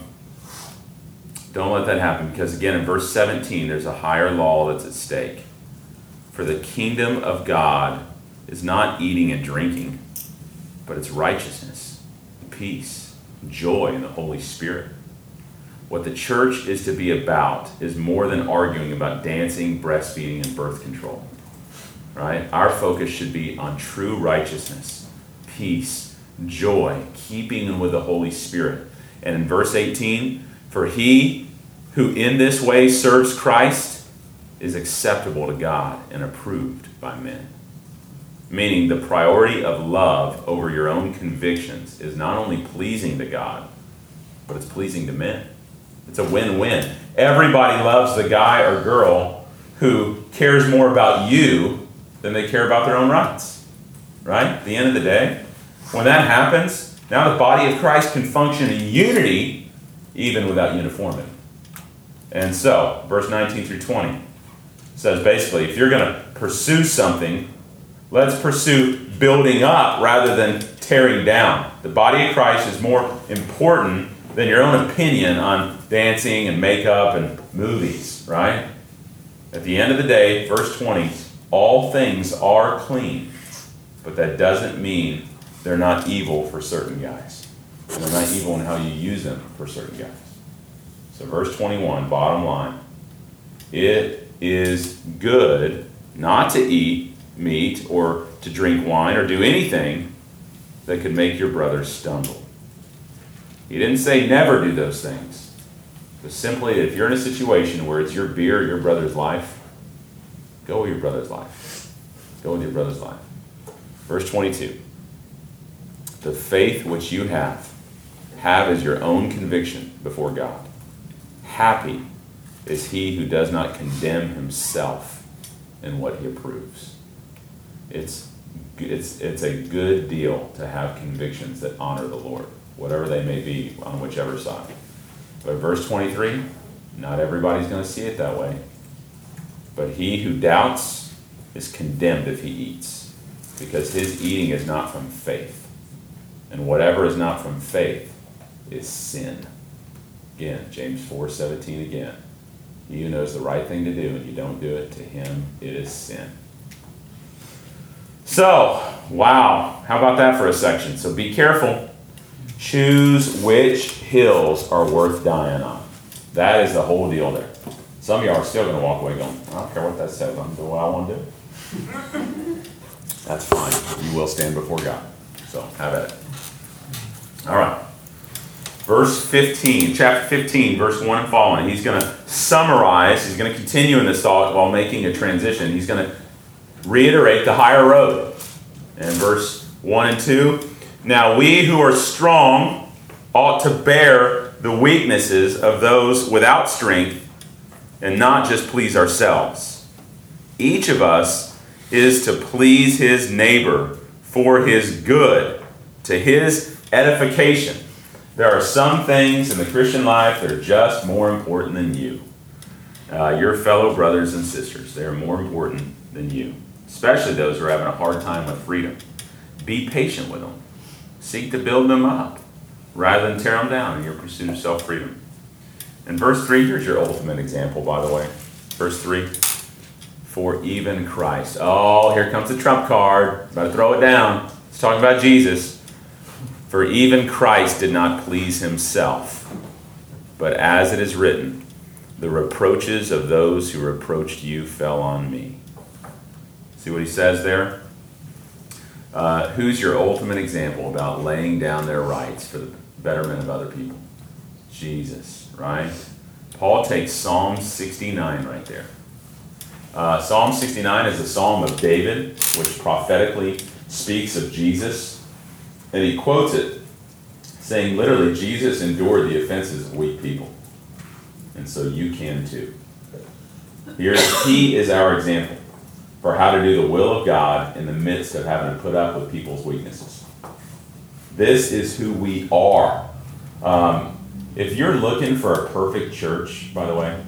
don't let that happen, because again, in verse seventeen, there's a higher law that's at stake. For the kingdom of God is not eating and drinking, but it's righteousness, peace, joy in the Holy Spirit. What the church is to be about is more than arguing about dancing, breastfeeding, and birth control. Right? Our focus should be on true righteousness, peace, joy, keeping with the Holy Spirit. And in verse eighteen, for he who in this way serves Christ is acceptable to God and approved by men. Meaning the priority of love over your own convictions is not only pleasing to God, but it's pleasing to men. It's a win-win. Everybody loves the guy or girl who cares more about you than they care about their own rights. Right? At the end of the day, when that happens, now the body of Christ can function in unity even without uniformity. And so, verse nineteen through twenty says basically, if you're going to pursue something, let's pursue building up rather than tearing down. The body of Christ is more important than your own opinion on dancing and makeup and movies, right? At the end of the day, verse twenty, all things are clean, but that doesn't mean they're not evil for certain guys. And they're not evil in how you use them for certain guys. So verse twenty-one, bottom line, it is good not to eat meat or to drink wine or do anything that could make your brother stumble. He didn't say never do those things, but simply if you're in a situation where it's your beer or your brother's life, go with your brother's life. Go with your brother's life. Verse twenty-two, the faith which you have, have as your own conviction before God. Happy is he who does not condemn himself in what he approves. It's, it's, it's a good deal to have convictions that honor the Lord, whatever they may be on whichever side. But verse twenty-three, not everybody's going to see it that way. But he who doubts is condemned if he eats, because his eating is not from faith. And whatever is not from faith is sin. Again, James four seventeen again. He who knows the right thing to do and you don't do it, to him it is sin. So, wow, how about that for a section? So be careful. Choose which hills are worth dying on. That is the whole deal there. Some of y'all are still going to walk away going, I don't care what that says, I'm going to do what I want to do. That's fine. You will stand before God. So, have at it. All right. Verse fifteen, chapter fifteen, verse one and following. He's going to summarize, he's going to continue in this thought while making a transition. He's going to reiterate the higher road. And verse one and two, now we who are strong ought to bear the weaknesses of those without strength and not just please ourselves. Each of us is to please his neighbor for his good, to his edification. There are some things in the Christian life that are just more important than you. Uh, your fellow brothers and sisters, they are more important than you, especially those who are having a hard time with freedom. Be patient with them. Seek to build them up rather than tear them down in your pursuit of self-freedom. And verse three, here's your ultimate example, by the way. Verse three, for even Christ. Oh, here comes the trump card. About to throw it down. It's talking about Jesus. For even Christ did not please himself, but as it is written, the reproaches of those who reproached you fell on me. See what he says there? Uh, who's your ultimate example about laying down their rights for the betterment of other people? Jesus, right? Paul takes Psalm sixty-nine right there. Uh, Psalm sixty-nine is a psalm of David, which prophetically speaks of Jesus. And he quotes it, saying literally, Jesus endured the offenses of weak people. And so you can too. Here, he is our example for how to do the will of God in the midst of having to put up with people's weaknesses. This is who we are. Um, if you're looking for a perfect church, by the way,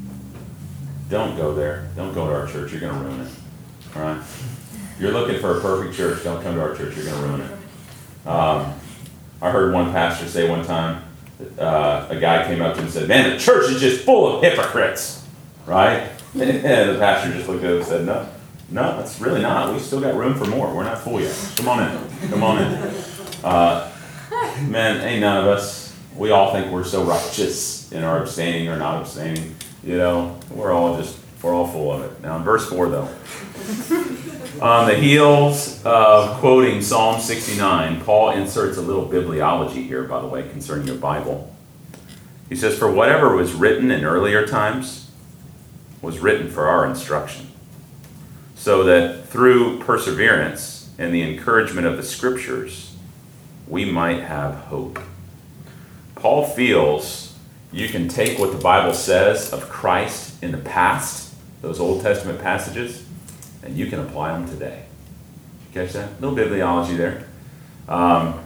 don't go there. Don't go to our church. You're going to ruin it. All right? If you're looking for a perfect church, don't come to our church. You're going to ruin it. Um, I heard one pastor say one time, uh, a guy came up to him and said, man, the church is just full of hypocrites, right? And the pastor just looked at him and said, no, no, it's really not. We've still got room for more. We're not full yet. Come on in. Come on in. Uh, man, ain't none of us, we all think we're so righteous in our abstaining or not abstaining. You know, we're all just, we're all full of it. Now in verse four though, on the heels of quoting Psalm sixty-nine, Paul inserts a little bibliology here, by the way, concerning your Bible. He says, for whatever was written in earlier times was written for our instruction, so that through perseverance and the encouragement of the scriptures, we might have hope. Paul feels you can take what the Bible says of Christ in the past, those Old Testament passages, and you can apply them today. Catch that? A little bibliology there. Um,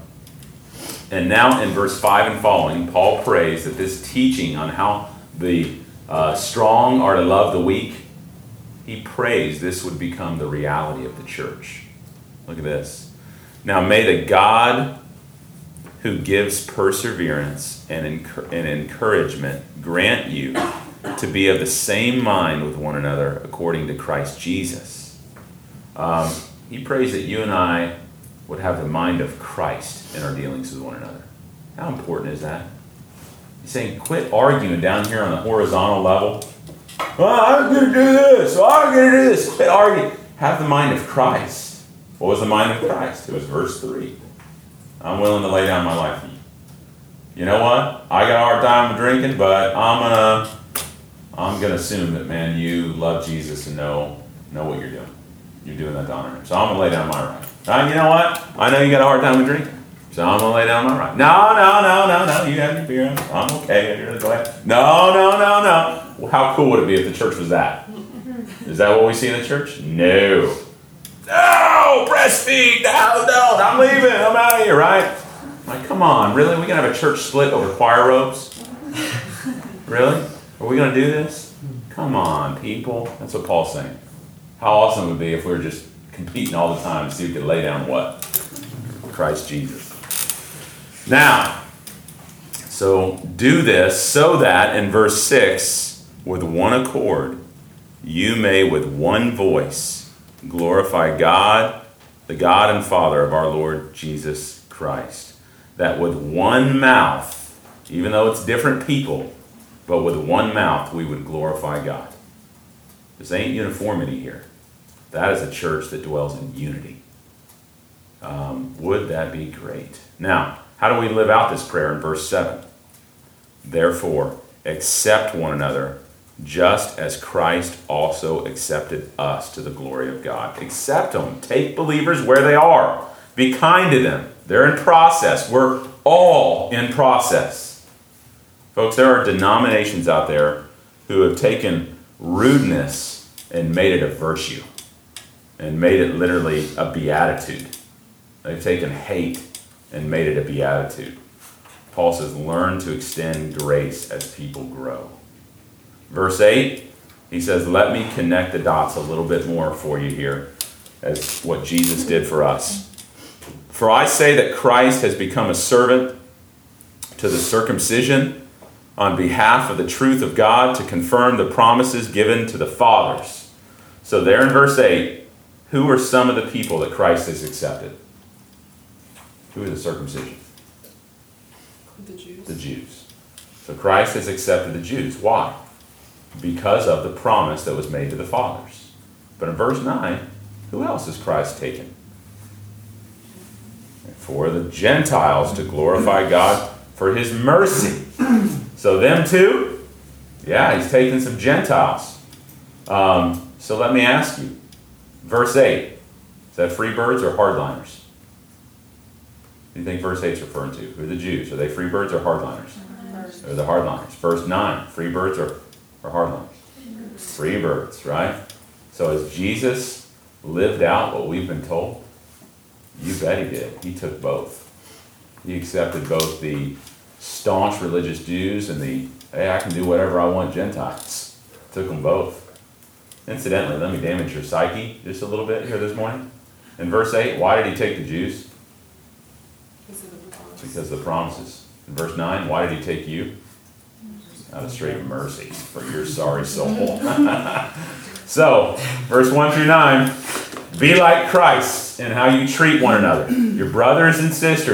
and now in verse five and following, Paul prays that this teaching on how the uh, strong are to love the weak, he prays this would become the reality of the church. Look at this. Now may the God who gives perseverance and, enc- and encouragement grant you to be of the same mind with one another according to Christ Jesus. Um, he prays that you and I would have the mind of Christ in our dealings with one another. How important is that? He's saying quit arguing down here on the horizontal level. Well, I'm going to do this. Well, I'm going to do this. Quit arguing. Have the mind of Christ. What was the mind of Christ? It was verse three. I'm willing to lay down my life for you. You know what? I got a hard time drinking, but I'm gonna I'm gonna assume that, man, you love Jesus and know know what you're doing. You're doing that to honor him. So I'm gonna lay down my right. Now, you know what? I know you got a hard time with drinking, so I'm gonna lay down my right. No, no, no, no, no. You have your beer. I'm okay. Go ahead. No, no, no, no. Well, how cool would it be if the church was that? Is that what we see in the church? No. No, breastfeed. No, no, I'm leaving. I'm out of here, right? Like, come on, really? We're going to have a church split over choir robes? Really? Are we going to do this? Come on, people. That's what Paul's saying. How awesome it would be if we were just competing all the time to see who could lay down what? Christ Jesus. Now, so do this so that, in verse six, with one accord, you may with one voice glorify God, the God and Father of our Lord Jesus Christ. That with one mouth, even though it's different people, but with one mouth we would glorify God. This ain't uniformity here. That is a church that dwells in unity. Um, would that be great? Now, how do we live out this prayer in verse seven? Therefore, accept one another, just as Christ also accepted us to the glory of God. Accept them. Take believers where they are. Be kind to them. They're in process. We're all in process. Folks, there are denominations out there who have taken rudeness and made it a virtue and made it literally a beatitude. They've taken hate and made it a beatitude. Paul says, learn to extend grace as people grow. Verse eight, he says, let me connect the dots a little bit more for you here as what Jesus did for us. For I say that Christ has become a servant to the circumcision on behalf of the truth of God to confirm the promises given to the fathers. So there in verse eight, who are some of the people that Christ has accepted? Who are the circumcision? The Jews. The Jews. So Christ has accepted the Jews. Why? Because of the promise that was made to the fathers. But in verse nine, who else has Christ taken? For the Gentiles to glorify God for his mercy. So them too? Yeah, he's taken some Gentiles. Um, so let me ask you, verse eight, is that free birds or hardliners? Who do you think verse eight is referring to? Who are the Jews? Are they free birds or hardliners? They're the hardliners. Verse nine, free birds or, or hardliners? Free birds, right? So has Jesus lived out what we've been told? You bet he did. He took both. He accepted both the staunch religious Jews and the, hey, I can do whatever I want Gentiles. Took them both. Incidentally, let me damage your psyche just a little bit here this morning. In verse eight, why did he take the Jews? Because of the promises. In verse nine, why did he take you? Out of straight mercy for your sorry soul. So, verse one through nine, be like Christ in how you treat one another. Your brothers and sisters,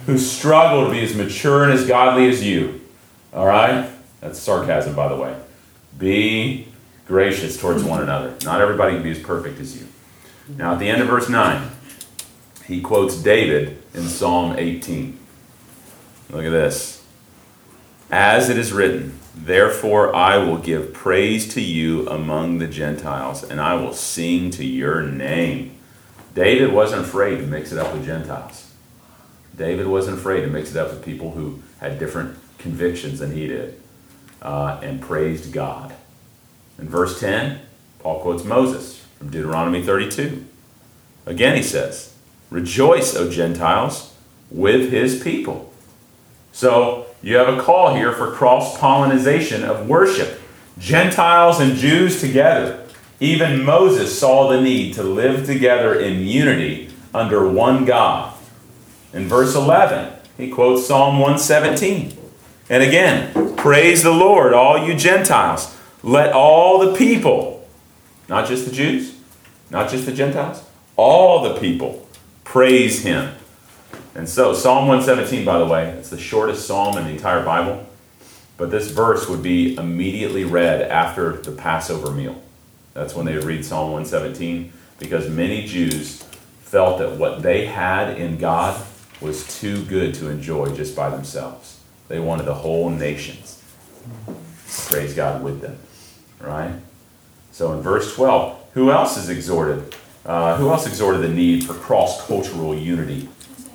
who struggle to be as mature and as godly as you. All right? That's sarcasm, by the way. Be gracious towards one another. Not everybody can be as perfect as you. Now, at the end of verse nine, he quotes David in Psalm eighteen. Look at this. As it is written, therefore I will give praise to you among the Gentiles, and I will sing to your name. David wasn't afraid to mix it up with Gentiles. David wasn't afraid to mix it up with people who had different convictions than he did, uh, and praised God. In verse ten, Paul quotes Moses from Deuteronomy thirty-two. Again he says, rejoice, O Gentiles, with his people. So you have a call here for cross-pollination of worship. Gentiles and Jews together. Even Moses saw the need to live together in unity under one God. In verse eleven, he quotes Psalm one seventeen. And again, praise the Lord, all you Gentiles. Let all the people, not just the Jews, not just the Gentiles, all the people praise him. And so Psalm one seventeen, by the way, it's the shortest psalm in the entire Bible. But this verse would be immediately read after the Passover meal. That's when they would read Psalm one seventeen, because many Jews felt that what they had in God was too good to enjoy just by themselves. They wanted the whole nations to praise God with them, right? So in verse twelve, who else is exhorted? Uh, who else exhorted the need for cross-cultural unity?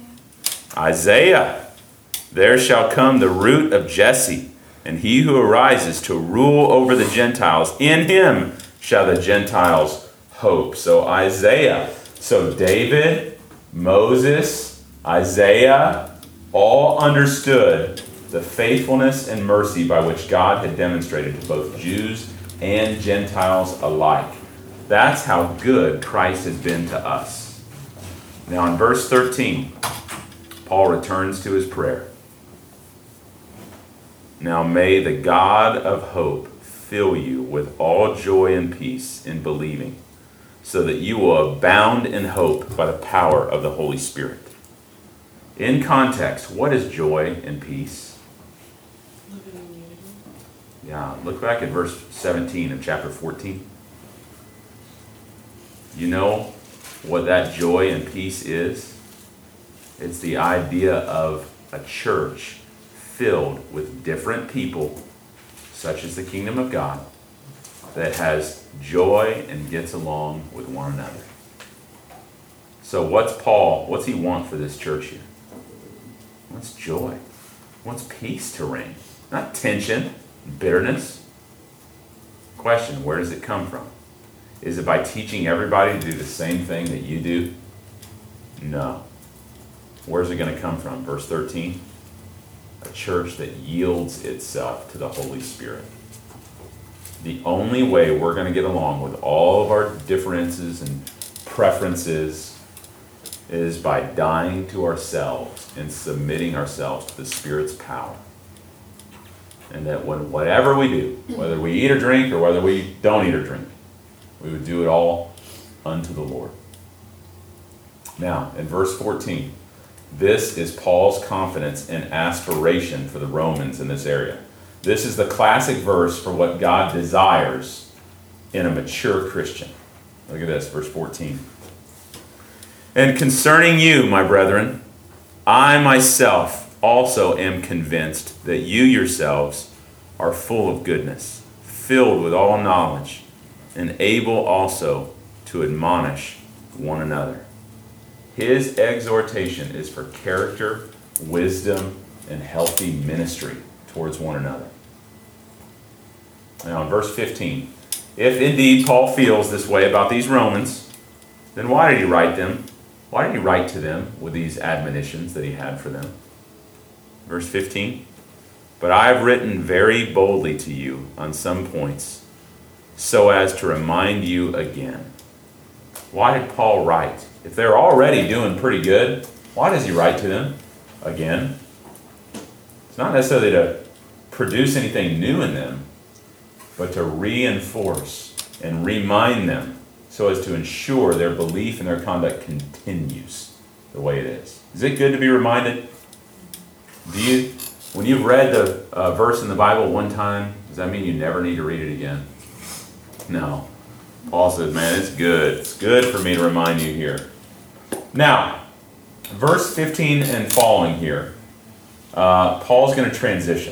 Isaiah. There shall come the root of Jesse, and he who arises to rule over the Gentiles. In him shall the Gentiles hope. So Isaiah. So David, Moses, Isaiah, all understood the faithfulness and mercy by which God had demonstrated to both Jews and Gentiles alike. That's how good Christ has been to us. Now in verse thirteen, Paul returns to his prayer. Now may the God of hope fill you with all joy and peace in believing, so that you will abound in hope by the power of the Holy Spirit. In context, what is joy and peace? Living in unity. Yeah, look back at verse seventeen of chapter fourteen. You know what that joy and peace is? It's the idea of a church filled with different people, such as the kingdom of God, that has joy and gets along with one another. So what's Paul, what's he want for this church here? He wants joy. He wants peace to reign, not tension, bitterness. Question, where does it come from? Is it by teaching everybody to do the same thing that you do? No. Where's it going to come from? Verse thirteen. A church that yields itself to the Holy Spirit. The only way we're going to get along with all of our differences and preferences is by dying to ourselves and submitting ourselves to the Spirit's power. And that when whatever we do, whether we eat or drink or whether we don't eat or drink, we would do it all unto the Lord. Now, in verse fourteen, this is Paul's confidence and aspiration for the Romans in this area. This is the classic verse for what God desires in a mature Christian. Look at this, verse fourteen. And concerning you, my brethren, I myself also am convinced that you yourselves are full of goodness, filled with all knowledge, and able also to admonish one another. His exhortation is for character, wisdom, and healthy ministry towards one another. Now in verse fifteen, if indeed Paul feels this way about these Romans, then why did he write them? Why did he write to them with these admonitions that he had for them? Verse fifteen, but I have written very boldly to you on some points, so as to remind you again. Why did Paul write? If they're already doing pretty good, why does he write to them again? It's not necessarily to produce anything new in them, but to reinforce and remind them so as to ensure their belief and their conduct continues the way it is. Is it good to be reminded? Do you, when you've read the uh, verse in the Bible one time, does that mean you never need to read it again? No. Paul says, man, it's good. It's good for me to remind you here. Now, verse fifteen and following here, uh, Paul's going to transition.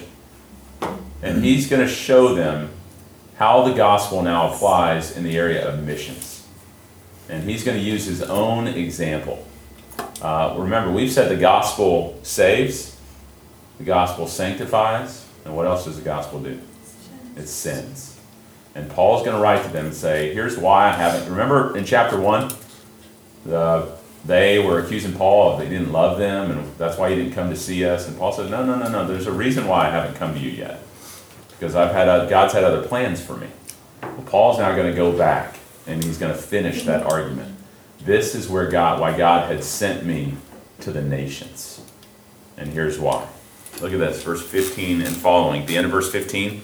And he's going to show them how the gospel now applies in the area of missions. And he's going to use his own example. Uh, remember, we've said the gospel saves, the gospel sanctifies, and what else does the gospel do? It sins. And Paul's going to write to them and say, here's why I haven't. Remember in chapter one, the, they were accusing Paul of they didn't love them, and that's why he didn't come to see us. And Paul said, no, no, no, no, there's a reason why I haven't come to you yet. Because I've had uh, God's had other plans for me. Well, Paul's now going to go back, and he's going to finish that argument. This is where God, why God had sent me to the nations. And here's why. Look at this, verse fifteen and following. The end of verse fifteen.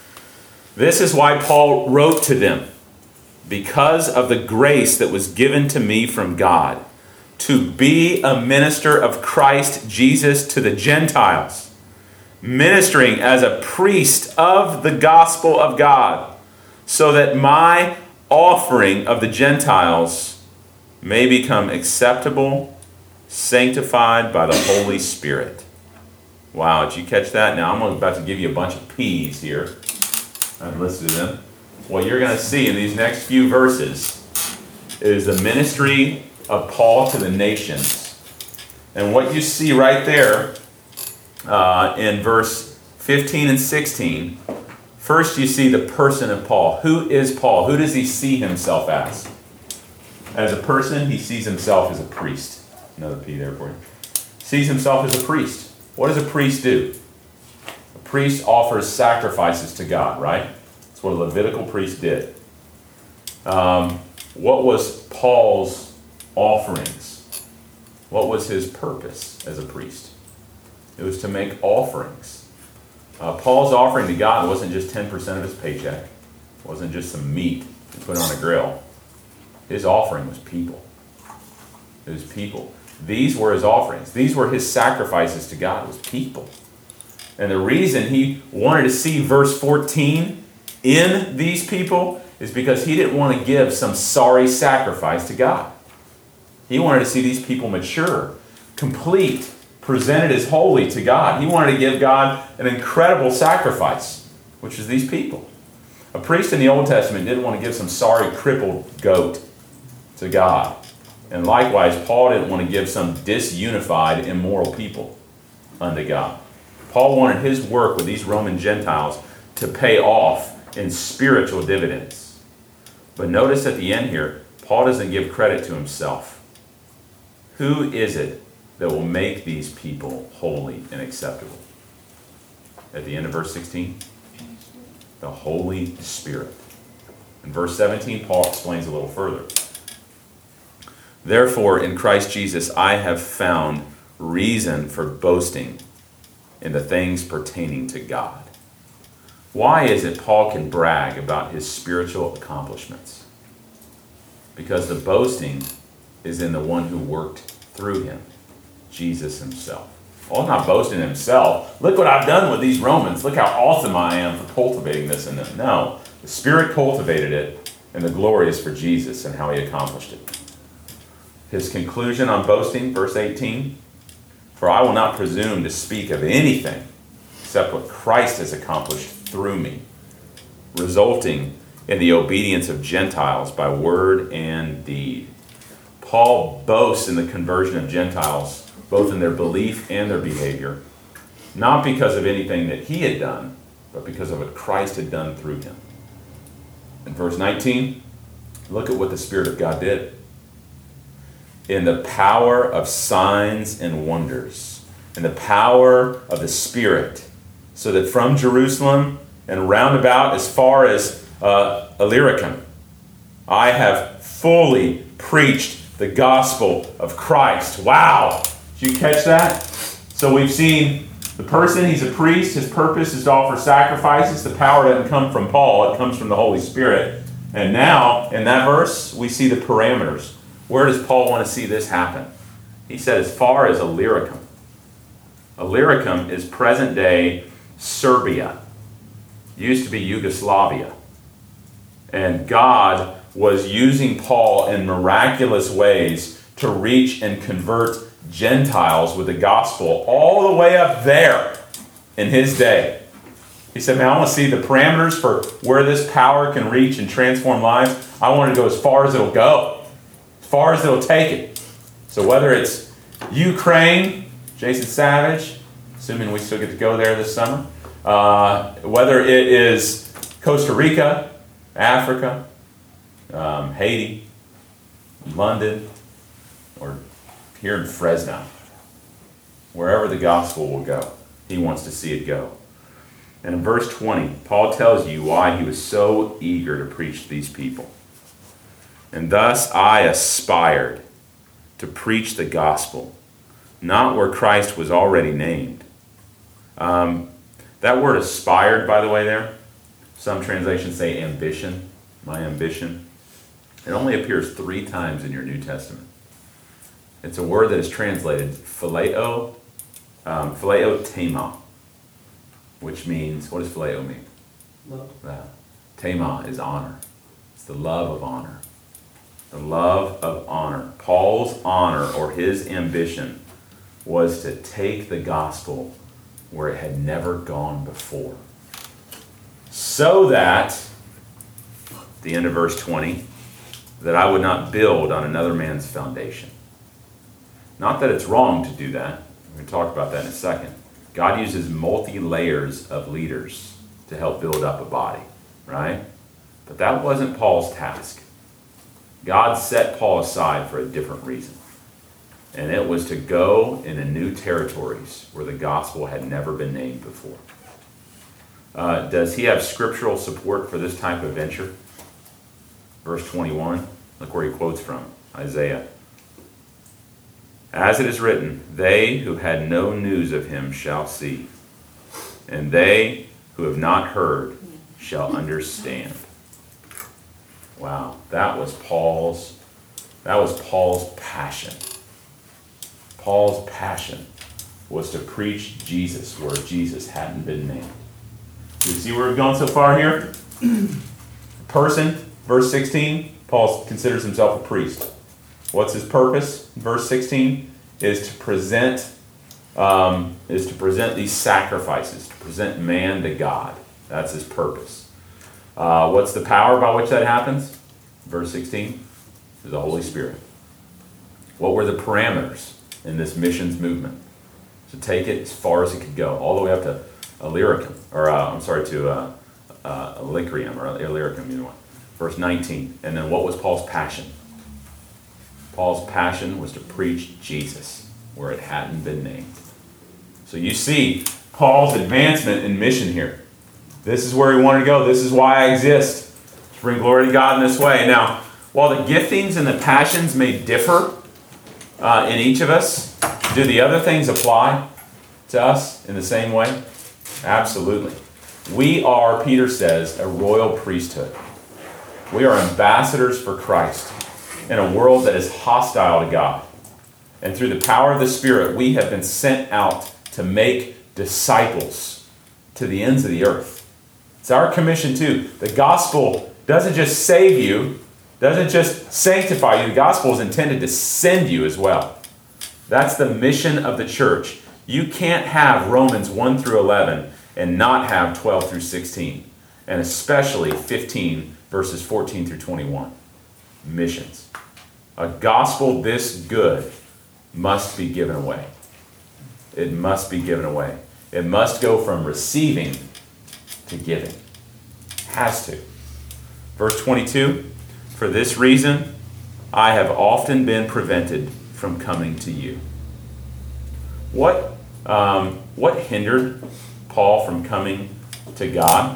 This is why Paul wrote to them, because of the grace that was given to me from God, to be a minister of Christ Jesus to the Gentiles, ministering as a priest of the gospel of God, so that my offering of the Gentiles may become acceptable, sanctified by the Holy Spirit. Wow, did you catch that? Now I'm about to give you a bunch of P's here. I've listed them. What you're going to see in these next few verses is the ministry of Paul to the nations. And what you see right there uh, in verse fifteen and sixteen, first you see the person of Paul. Who is Paul? Who does he see himself as? As a person, he sees himself as a priest. Another P there for you. Sees himself as a priest. What does a priest do? A priest offers sacrifices to God, right? That's what a Levitical priest did. Um, what was Paul's offerings? What was his purpose as a priest? It was to make offerings. Uh, Paul's offering to God wasn't just ten percent of his paycheck. It wasn't just some meat to put on a grill. His offering was people. It was people. These were his offerings. These were his sacrifices to God. It was people. And the reason he wanted to see verse fourteen in these people is because he didn't want to give some sorry sacrifice to God. He wanted to see these people mature, complete, presented as holy to God. He wanted to give God an incredible sacrifice, which is these people. A priest in the Old Testament didn't want to give some sorry, crippled goat to God. And likewise, Paul didn't want to give some disunified, immoral people unto God. Paul wanted his work with these Roman Gentiles to pay off in spiritual dividends. But notice at the end here, Paul doesn't give credit to himself. Who is it that will make these people holy and acceptable? At the end of verse sixteen, the Holy Spirit. In verse seventeen, Paul explains a little further. Therefore, in Christ Jesus, I have found reason for boasting in the things pertaining to God. Why is it Paul can brag about his spiritual accomplishments? Because the boasting is in the one who worked through him, Jesus himself. Paul's not boasting in himself. Look what I've done with these Romans. Look how awesome I am for cultivating this in them. No, the Spirit cultivated it, and the glory is for Jesus and how he accomplished it. His conclusion on boasting, verse eighteen, for I will not presume to speak of anything except what Christ has accomplished through me, resulting in the obedience of Gentiles by word and deed. Paul boasts in the conversion of Gentiles, both in their belief and their behavior, not because of anything that he had done, but because of what Christ had done through him. In verse nineteen, look at what the Spirit of God did. In the power of signs and wonders, in the power of the Spirit, so that from Jerusalem and round about as far as uh, Illyricum, I have fully preached the gospel of Christ. Wow! Did you catch that? So we've seen the person, he's a priest, his purpose is to offer sacrifices. The power doesn't come from Paul, it comes from the Holy Spirit. And now, in that verse, we see the parameters. Where does Paul want to see this happen? He said as far as Illyricum. Illyricum is present-day Serbia. Used to be Yugoslavia. And God was using Paul in miraculous ways to reach and convert Gentiles with the gospel all the way up there in his day. He said, man, I want to see the parameters for where this power can reach and transform lives. I want to go as far as it'll go, as far as it'll take it. So whether it's Ukraine, Jason Savage, assuming we still get to go there this summer, uh, whether it is Costa Rica, Africa, um, Haiti, London, or here in Fresno, wherever the gospel will go, he wants to see it go. And in verse twenty, Paul tells you why he was so eager to preach to these people. And thus I aspired to preach the gospel, not where Christ was already named. Um, that word aspired, by the way, there, some translations say ambition, my ambition. It only appears three times in your New Testament. It's a word that is translated phileo, um, phileo tema, which means, what does phileo mean? Love. Uh, tema is honor. It's the love of honor. The love of honor. Paul's honor, or his ambition, was to take the gospel where it had never gone before. So that, the end of verse twenty, that I would not build on another man's foundation. Not that it's wrong to do that. We're going to talk about that in a second. God uses multi-layers of leaders to help build up a body, right? But that wasn't Paul's task. God set Paul aside for a different reason. And it was to go into new territories where the gospel had never been named before. Uh, does he have scriptural support for this type of venture? Verse twenty-one, look where he quotes from, Isaiah. As it is written, they who had no news of him shall see, and they who have not heard shall understand. Wow, that was Paul's, that was Paul's passion. Paul's passion was to preach Jesus where Jesus hadn't been named. You see where we've gone so far here? Person, verse sixteen, Paul considers himself a priest. What's his purpose? Verse sixteen is to present um, is to present these sacrifices, to present man to God. That's his purpose. Uh, what's the power by which that happens? Verse sixteen is the Holy Spirit. What were the parameters in this missions movement? To take it as far as it could go, all the way up to Illyricum, or uh, I'm sorry, to uh, uh, Illyricum, or Illyricum, either one. Verse nineteen. And then what was Paul's passion? Paul's passion was to preach Jesus where it hadn't been named. So you see Paul's advancement in mission here. This is where he wanted to go. This is why I exist, to bring glory to God in this way. Now, while the giftings and the passions may differ uh, in each of us, do the other things apply to us in the same way? Absolutely. We are, Peter says, a royal priesthood. We are ambassadors for Christ in a world that is hostile to God. And through the power of the Spirit, we have been sent out to make disciples to the ends of the earth. It's our commission too. The gospel doesn't just save you, doesn't just sanctify you. The gospel is intended to send you as well. That's the mission of the church. You can't have Romans one through eleven and not have twelve through sixteen, and especially fifteen verses fourteen through twenty-one. Missions. A gospel this good must be given away. It must be given away. It must go from receiving to giving. Has to. Verse twenty-two, for this reason, I have often been prevented from coming to you. What, um, what hindered Paul from coming to God?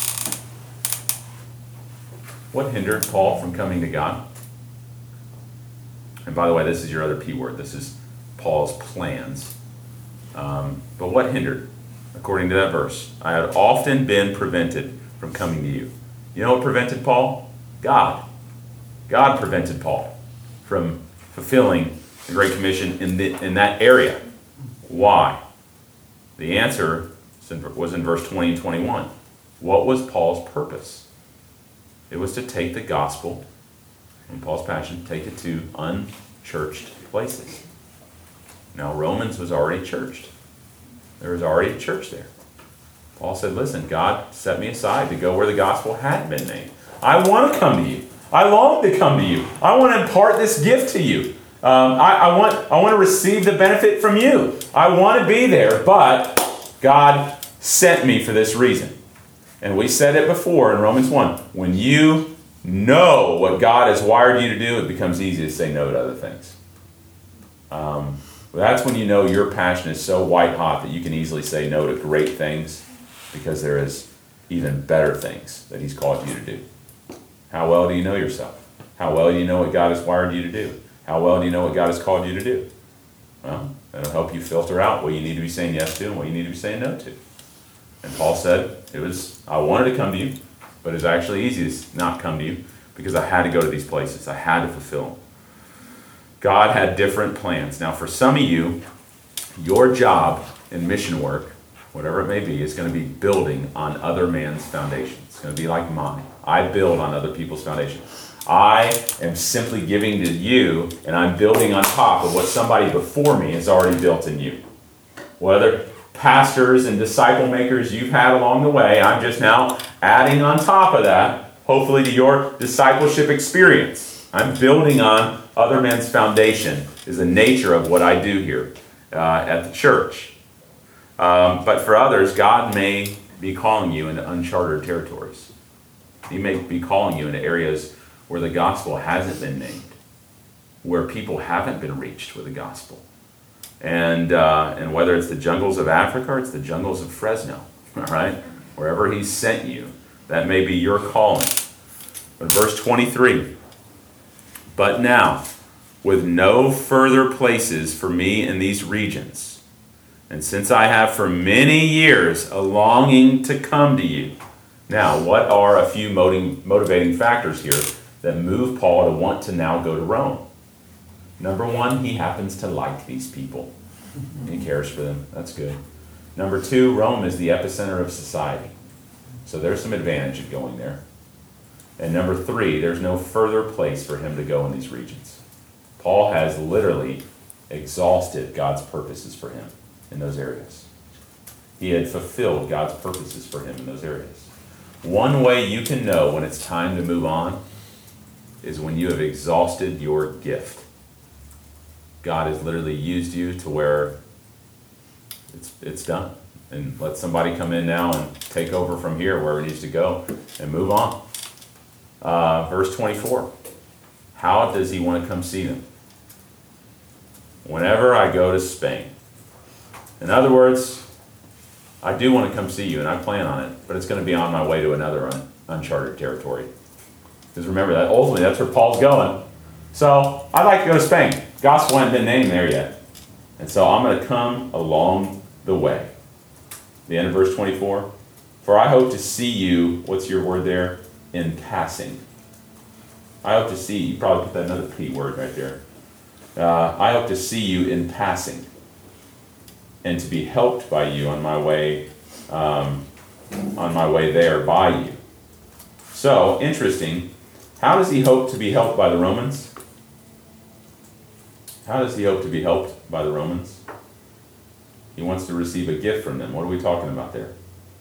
What hindered Paul from coming to God? And by the way, this is your other P word. This is Paul's plans. Um, but what hindered? According to that verse, I had often been prevented from coming to you. You know what prevented Paul? God. God prevented Paul from fulfilling the Great Commission in, the, in that area. Why? The answer was in verse twenty and twenty-one. What was Paul's purpose? It was to take the gospel, in Paul's passion, take it to unchurched places. Now, Romans was already churched. There was already a church there. Paul said, listen, God set me aside to go where the gospel hadn't been named. I want to come to you. I long to come to you. I want to impart this gift to you. Um, I, I want I want to receive the benefit from you. I want to be there, but God sent me for this reason. And we said it before in Romans one. When you know what God has wired you to do, it becomes easy to say no to other things. Um, that's when you know your passion is so white hot that you can easily say no to great things because there is even better things that He's called you to do. How well do you know yourself? How well do you know what God has wired you to do? How well do you know what God has called you to do? Well, that'll help you filter out what you need to be saying yes to and what you need to be saying no to. And Paul said, it was, I wanted to come to you, but it's actually easy to not come to you because I had to go to these places. I had to fulfill them. God had different plans. Now, for some of you, your job in mission work, whatever it may be, is going to be building on other man's foundation. It's going to be like mine. I build on other people's foundation. I am simply giving to you, and I'm building on top of what somebody before me has already built in you. Whether pastors and disciple makers you've had along the way, I'm just now adding on top of that, hopefully to your discipleship experience. I'm building on other men's foundation is the nature of what I do here uh, at the church. Um, but for others, God may be calling you into uncharted territories. He may be calling you into areas where the gospel hasn't been named, where people haven't been reached with the gospel. And uh, and whether it's the jungles of Africa or it's the jungles of Fresno, all right? Wherever He's sent you, that may be your calling. But verse twenty-three, but now, with no further places for me in these regions, and since I have for many years a longing to come to you. Now, what are a few motivating factors here that move Paul to want to now go to Rome? Number one, he happens to like these people. He cares for them. That's good. Number two, Rome is the epicenter of society. So there's some advantage of going there. And number three, there's no further place for him to go in these regions. Paul has literally exhausted God's purposes for him in those areas. He had fulfilled God's purposes for him in those areas. One way you can know when it's time to move on is when you have exhausted your gift. God has literally used you to where it's it's done. And let somebody come in now and take over from here where it needs to go and move on. Uh, verse twenty-four. How does he want to come see them? Whenever I go to Spain. In other words, I do want to come see you and I plan on it, but it's going to be on my way to another un- uncharted territory. Because remember that ultimately that's where Paul's going. So I'd like to go to Spain. Gospel hasn't been named there yet. And so I'm going to come along the way. The end of verse twenty-four. For I hope to see you, what's your word there? In passing. I hope to see, you probably put that another P word right there. Uh, I hope to see you in passing. And to be helped by you on my way, um, on my way there by you. So, interesting. How does he hope to be helped by the Romans? How does he hope to be helped by the Romans? He wants to receive a gift from them. What are we talking about there?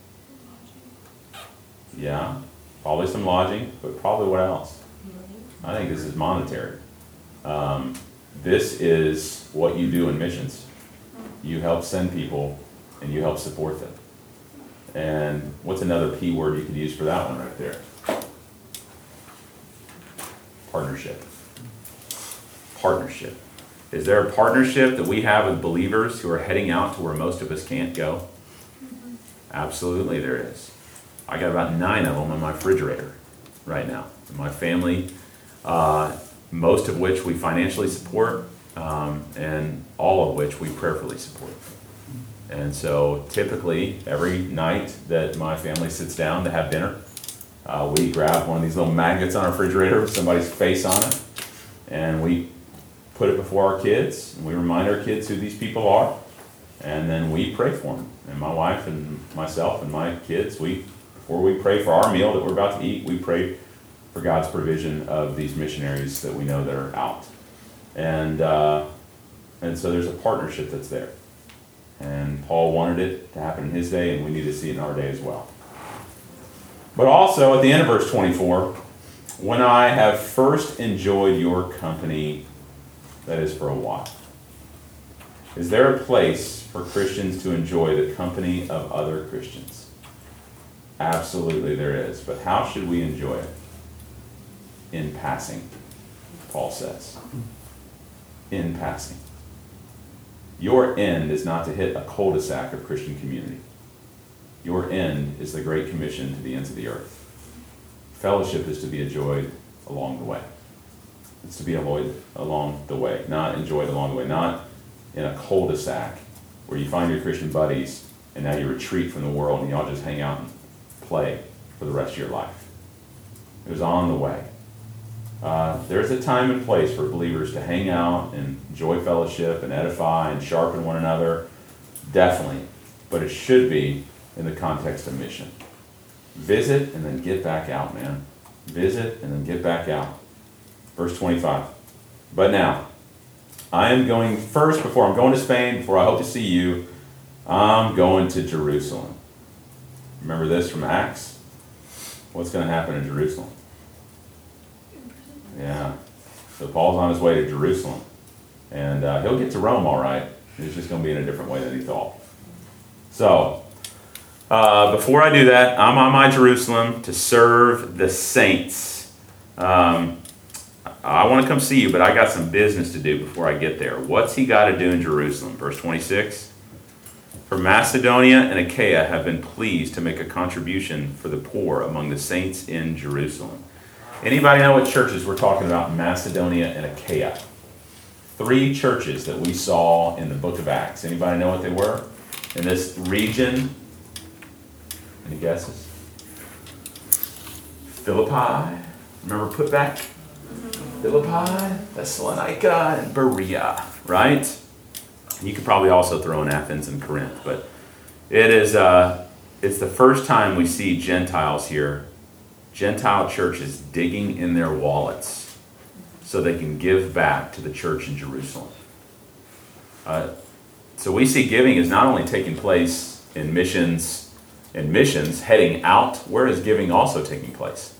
Yeah, probably some lodging, but probably what else? I think this is monetary. Um, this is what you do in missions. You help send people, and you help support them. And what's another P word you could use for that one right there? Partnership. Partnership. Is there a partnership that we have with believers who are heading out to where most of us can't go? Mm-hmm. Absolutely there is. I got about nine of them in my refrigerator right now. In my family, uh, most of which we financially support, um, and all of which we prayerfully support. And so typically every night that my family sits down to have dinner, uh, we grab one of these little magnets on our refrigerator with somebody's face on it, and we put it before our kids, and we remind our kids who these people are, And then we pray for them. And my wife and myself and my kids, we before we pray for our meal that we're about to eat, we pray for God's provision of these missionaries that we know that are out. And uh, and so there's a partnership that's there. And Paul wanted it to happen in his day, and we need to see it in our day as well. But also, at the end of verse twenty-four, when I have first enjoyed your company, that is for a while. Is there a place for Christians to enjoy the company of other Christians? Absolutely there is. But how should we enjoy it? In passing, Paul says. In passing. Your end is not to hit a cul-de-sac of Christian community. Your end is the Great Commission to the ends of the earth. Fellowship is to be enjoyed along the way. It's to be avoided along the way, not enjoyed along the way, not in a cul-de-sac where you find your Christian buddies and now you retreat from the world and y'all just hang out and play for the rest of your life. It was on the way. Uh, there's a time and place for believers to hang out and enjoy fellowship and edify and sharpen one another, definitely, but it should be in the context of mission. Visit and then get back out, man. Visit and then get back out. Verse twenty-five. But now, I am going first, before I'm going to Spain, before I hope to see you, I'm going to Jerusalem. Remember this from Acts? What's going to happen in Jerusalem? Yeah. So Paul's on his way to Jerusalem. And uh, he'll get to Rome all right. It's just going to be in a different way than he thought. So, uh, before I do that, I'm on my Jerusalem to serve the saints. Um, I want to come see you, but I got some business to do before I get there. What's he got to do in Jerusalem? Verse twenty-six. For Macedonia and Achaia have been pleased to make a contribution for the poor among the saints in Jerusalem. Anybody know what churches we're talking about in Macedonia and Achaia? Three churches that we saw in the book of Acts. Anybody know what they were? In this region? Any guesses? Philippi. Remember Putback? Philippi, Thessalonica, and Berea, right? You could probably also throw in Athens and Corinth, but it is uh, it's the first time we see Gentiles here, Gentile churches digging in their wallets so they can give back to the church in Jerusalem. Uh, so we see giving is not only taking place in missions, in missions heading out. Where is giving also taking place?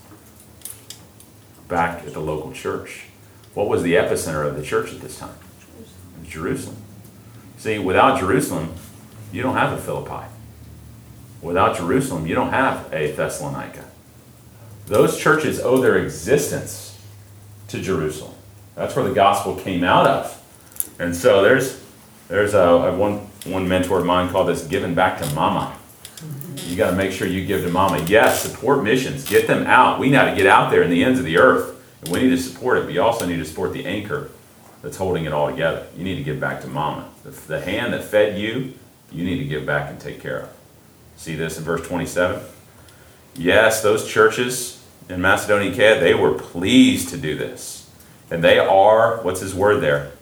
Back at the local church. What was the epicenter of the church at this time? It was Jerusalem. See, without Jerusalem, you don't have a Philippi. Without Jerusalem, you don't have a Thessalonica. Those churches owe their existence to Jerusalem. That's where the gospel came out of. And so there's there's a, a one one mentor of mine called this giving back to mama. You got to make sure you give to mama. Yes, support missions. Get them out. We got to get out there in the ends of the earth. And we need to support it, but you also need to support the anchor that's holding it all together. You need to give back to mama. The, the hand that fed you, you need to give back and take care of. See this in verse twenty-seven? Yes, those churches in Macedonia and Achaia, they were pleased to do this. And they are, what's his word there?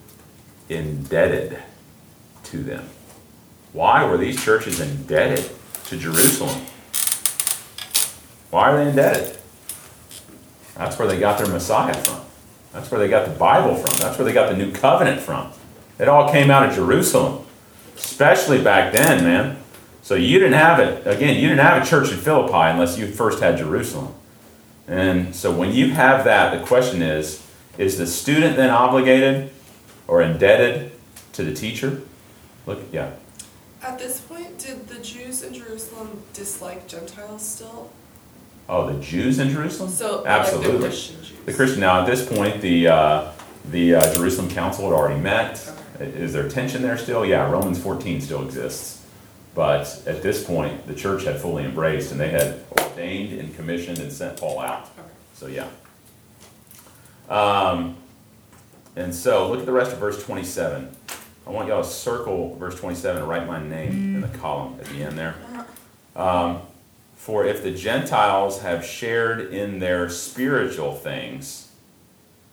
Indebted to them. Why were these churches indebted to Jerusalem? Why are they indebted? That's where they got their Messiah from. That's where they got the Bible from. That's where they got the New Covenant from. It all came out of Jerusalem, especially back then, man. So you didn't have it, again, you didn't have a church in Philippi unless you first had Jerusalem. And so when you have that, the question is, is the student then obligated or indebted to the teacher? Look, yeah. At this point, did the Jews in Jerusalem dislike Gentiles still? Oh, the Jews in Jerusalem? So, absolutely. Like the Christian Jews. The Christian. Now, at this point, the uh, the uh, Jerusalem Council had already met. Okay. Is there tension there still? Yeah, Romans fourteen still exists. But at this point, the church had fully embraced, and they had ordained and commissioned and sent Paul out. Okay. So, yeah. Um, and so, look at the rest of verse twenty-seven. I want y'all to circle verse twenty-seven and write my name in the column at the end there. Um, For if the Gentiles have shared in their spiritual things,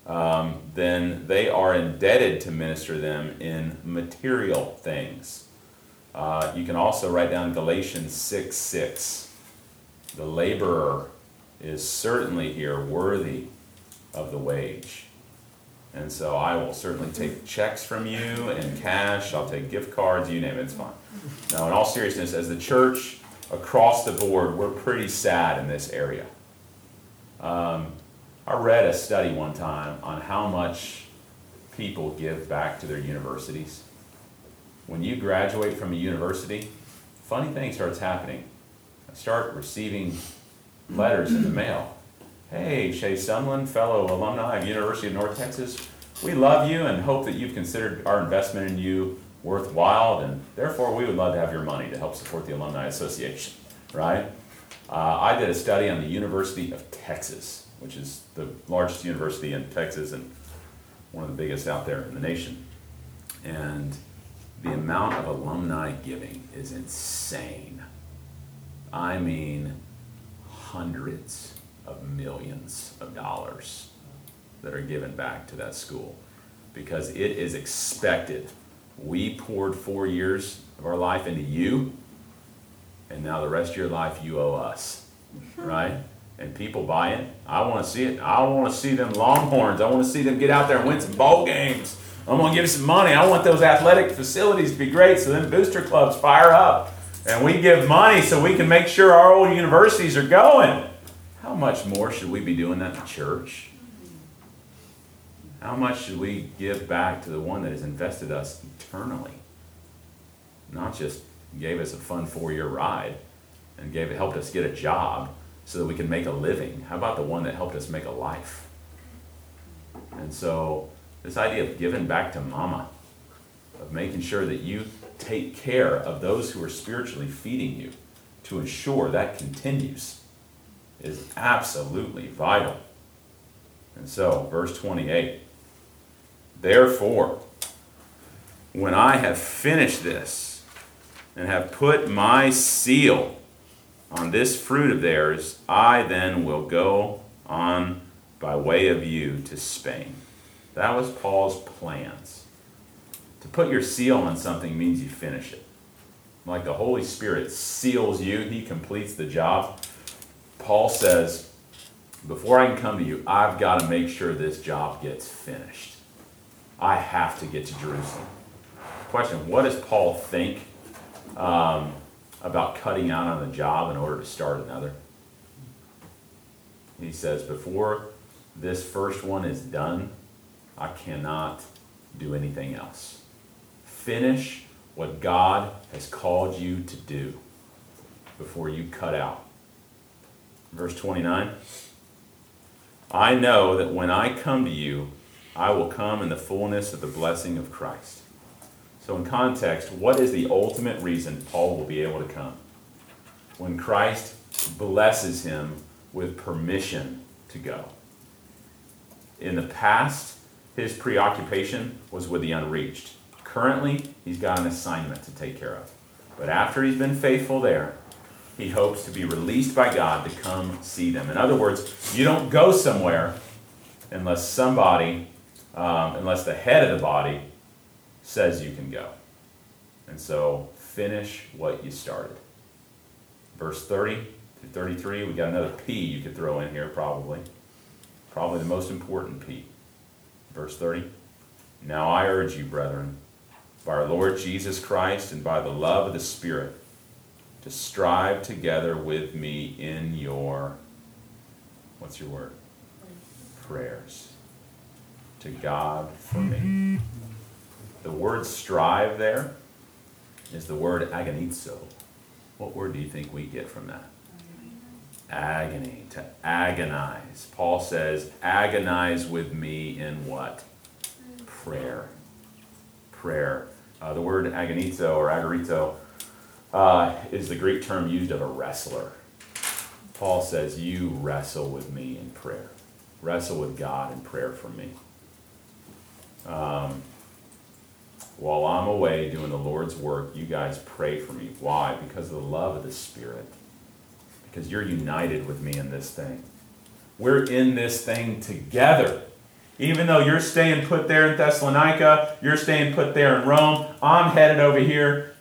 um, then they are indebted to minister them in material things. Uh, you can also write down Galatians six six. The laborer is certainly here worthy of the wage. And so I will certainly take checks from you and cash. I'll take gift cards, you name it, it's fine. Now, in all seriousness, as the church across the board, we're pretty sad in this area. Um, I read a study one time on how much people give back to their universities. When you graduate from a university, funny thing starts happening. I start receiving letters in the mail. Hey, Shay Sunland, fellow alumni of University of North Texas, we love you and hope that you've considered our investment in you worthwhile, and therefore we would love to have your money to help support the Alumni Association, right? Uh, I did a study on the University of Texas, which is the largest university in Texas and one of the biggest out there in the nation. And the amount of alumni giving is insane. I mean, hundreds of millions of dollars that are given back to that school because it is expected. We poured four years of our life into you, and now the rest of your life you owe us, right? And people buy it. I want to see it. I want to see them Longhorns. I want to see them get out there and win some bowl games. I'm going to give some money. I want those athletic facilities to be great so then booster clubs fire up. And we give money so we can make sure our old universities are going. How much more should we be doing that in church? How much should we give back to the one that has invested us eternally? Not just gave us a fun four-year ride and gave helped us get a job so that we can make a living. How about the one that helped us make a life? And so this idea of giving back to mama, of making sure that you take care of those who are spiritually feeding you to ensure that continues is absolutely vital. And so, verse twenty-eight, therefore, when I have finished this and have put my seal on this fruit of theirs, I then will go on by way of you to Spain. That was Paul's plans. To put your seal on something means you finish it. Like the Holy Spirit seals you, he completes the job. Paul says, before I can come to you, I've got to make sure this job gets finished. I have to get to Jerusalem. Question, what does Paul think um, about cutting out on the job in order to start another? He says, before this first one is done, I cannot do anything else. Finish what God has called you to do before you cut out. Verse twenty-nine, I know that when I come to you, I will come in the fullness of the blessing of Christ. So in context, what is the ultimate reason Paul will be able to come? When Christ blesses him with permission to go. In the past, his preoccupation was with the unreached. Currently, he's got an assignment to take care of. But after he's been faithful there, he hopes to be released by God to come see them. In other words, you don't go somewhere unless somebody, um, unless the head of the body says you can go. And so, finish what you started. Verse thirty to thirty-three, we got another P you could throw in here probably. Probably the most important P. Verse thirty, now I urge you, brethren, by our Lord Jesus Christ and by the love of the Spirit, to strive together with me in your, what's your word? Prayers. To God for me. The word strive there is the word agonizo. What word do you think we get from that? Agony, to agonize. Paul says, agonize with me in what? Prayer. Prayer. Uh, the word agonizo or agorito uh, is the Greek term used of a wrestler. Paul says, you wrestle with me in prayer. Wrestle with God in prayer for me. Um, while I'm away doing the Lord's work, you guys pray for me. Why? Because of the love of the Spirit. Because you're united with me in this thing. We're in this thing together. Even though you're staying put there in Thessalonica, you're staying put there in Rome, I'm headed over here to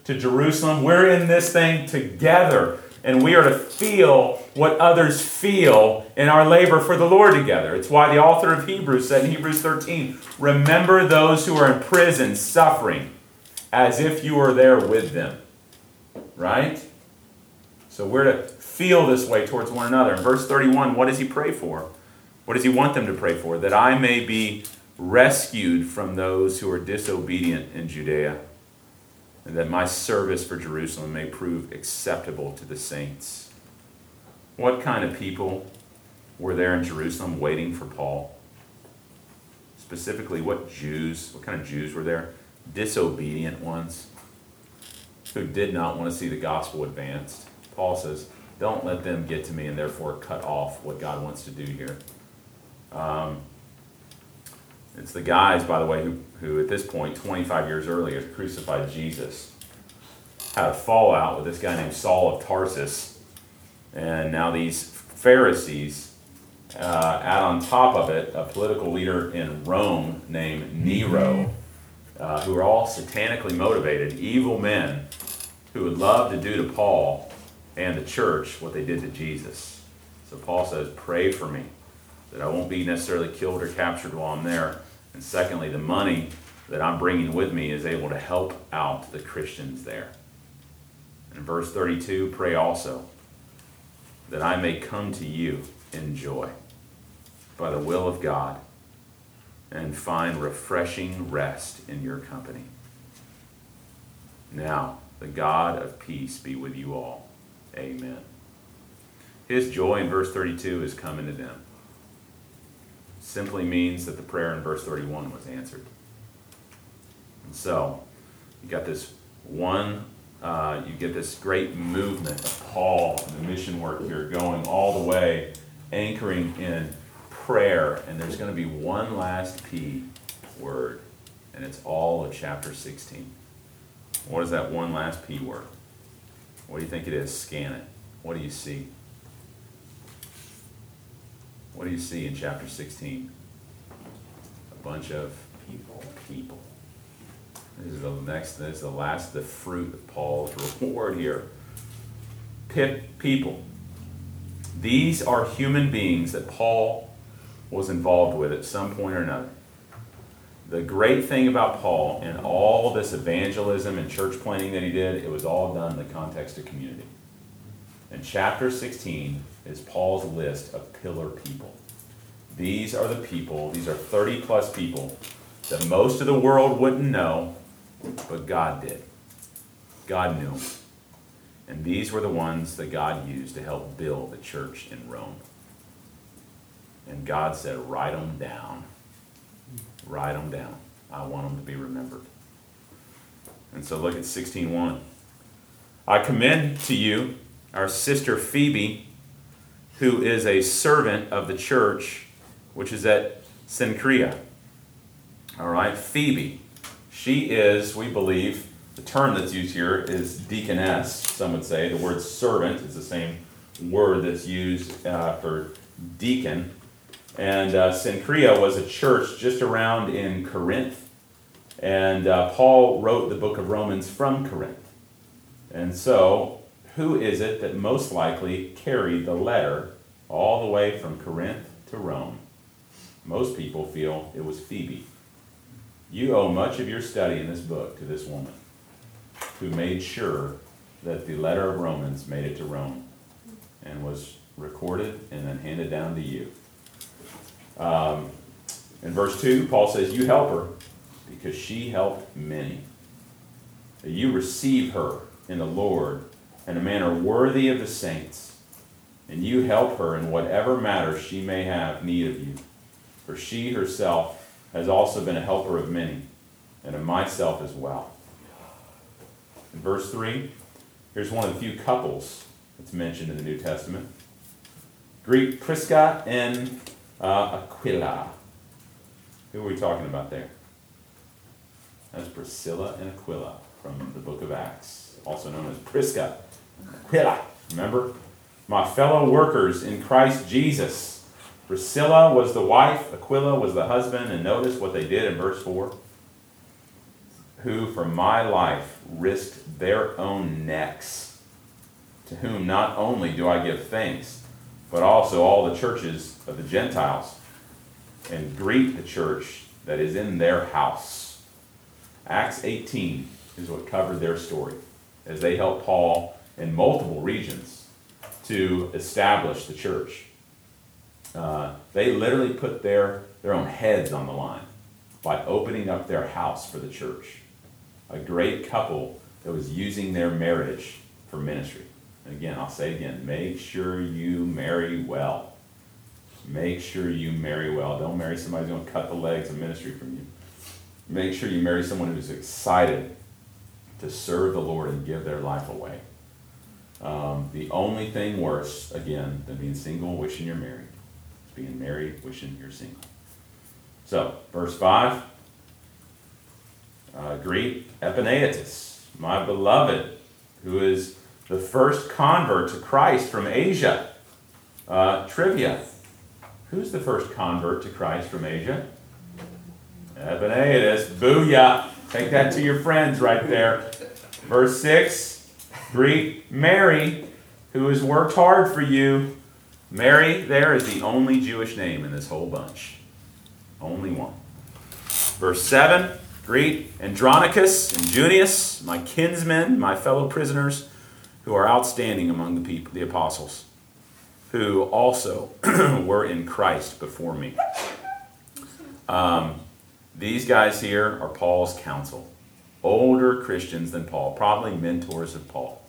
to Jerusalem. We're in this thing together. And we are to feel what others feel in our labor for the Lord together. It's why the author of Hebrews said in Hebrews thirteen, remember those who are in prison suffering as if you were there with them. Right? So we're to feel this way towards one another. In verse thirty-one, what does he pray for? What does he want them to pray for? That I may be rescued from those who are disobedient in Judea, and that my service for Jerusalem may prove acceptable to the saints. What kind of people were there in Jerusalem waiting for Paul? Specifically, what Jews, what kind of Jews were there? Disobedient ones who did not want to see the gospel advanced. Paul says, don't let them get to me and therefore cut off what God wants to do here. Um, it's the guys, by the way, who, who at this point, twenty-five years earlier, crucified Jesus, had a fallout with this guy named Saul of Tarsus. And now these Pharisees uh, add on top of it a political leader in Rome named Nero, uh, who are all satanically motivated, evil men who would love to do to Paul and the church what they did to Jesus. So Paul says, pray for me, that I won't be necessarily killed or captured while I'm there. And secondly, the money that I'm bringing with me is able to help out the Christians there. And in verse thirty-two, pray also that I may come to you in joy by the will of God and find refreshing rest in your company. Now, the God of peace be with you all. Amen. His joy in verse thirty-two is coming to them. Simply means that the prayer in verse thirty-one was answered. And so, you got this one, uh, you get this great movement of Paul and the mission work here going all the way, anchoring in prayer, and there's going to be one last P word, and it's all of chapter sixteen. What is that one last P word? What do you think it is? Scan it. What do you see? What do you see in chapter sixteen? A bunch of people. People. This is the next, this is the last, the fruit of Paul's reward here. Pit people. These are human beings that Paul was involved with at some point or another. The great thing about Paul and all this evangelism and church planting that he did, it was all done in the context of community. And chapter sixteen is Paul's list of pillar people. These are the people, these are thirty plus people that most of the world wouldn't know, but God did. God knew them. And these were the ones that God used to help build the church in Rome. And God said, write them down. Write them down. I want them to be remembered. And so look at sixteen one. I commend to you our sister Phoebe, who is a servant of the church, which is at Cenchrea. All right, Phoebe. She is, we believe, the term that's used here is deaconess, some would say. The word servant is the same word that's used uh, for deacon. And uh, Cenchrea was a church just around in Corinth. And uh, Paul wrote the book of Romans from Corinth. And so, who is it that most likely carried the letter all the way from Corinth to Rome? Most people feel it was Phoebe. You owe much of your study in this book to this woman who made sure that the letter of Romans made it to Rome and was recorded and then handed down to you. Um, in verse two, Paul says, you help her because she helped many. You receive her in the Lord in a manner worthy of the saints, and you help her in whatever matter she may have need of you. For she herself has also been a helper of many, and of myself as well. In verse three, here's one of the few couples that's mentioned in the New Testament. Greet Prisca and uh, Aquila. Who are we talking about there? That's Priscilla and Aquila from the book of Acts, also known as Prisca. Aquila, remember? My fellow workers in Christ Jesus. Priscilla was the wife, Aquila was the husband, and notice what they did in verse four. who for my life risked their own necks, to whom not only do I give thanks, but also all the churches of the Gentiles, and greet the church that is in their house. Acts eighteen is what covered their story, as they helped Paul in multiple regions to establish the church. Uh, they literally put their, their own heads on the line by opening up their house for the church. A great couple that was using their marriage for ministry. And again, I'll say again, make sure you marry well. Make sure you marry well. Don't marry somebody who's going to cut the legs of ministry from you. Make sure you marry someone who's excited to serve the Lord and give their life away. Um, the only thing worse, again, than being single wishing you're married, is being married wishing you're single. So, verse five. Uh, greet Epaenetus, my beloved, who is the first convert to Christ from Asia. Uh, trivia. Who's the first convert to Christ from Asia? Epaenetus. Booyah. Take that to your friends right there. Verse six. Greet Mary, who has worked hard for you. Mary there is the only Jewish name in this whole bunch. Only one. Verse seven. Greet Andronicus and Junius, my kinsmen, my fellow prisoners, who are outstanding among the people, the apostles, who also were in Christ before me. Um, these guys here are Paul's counsel. Older Christians than Paul, probably mentors of Paul.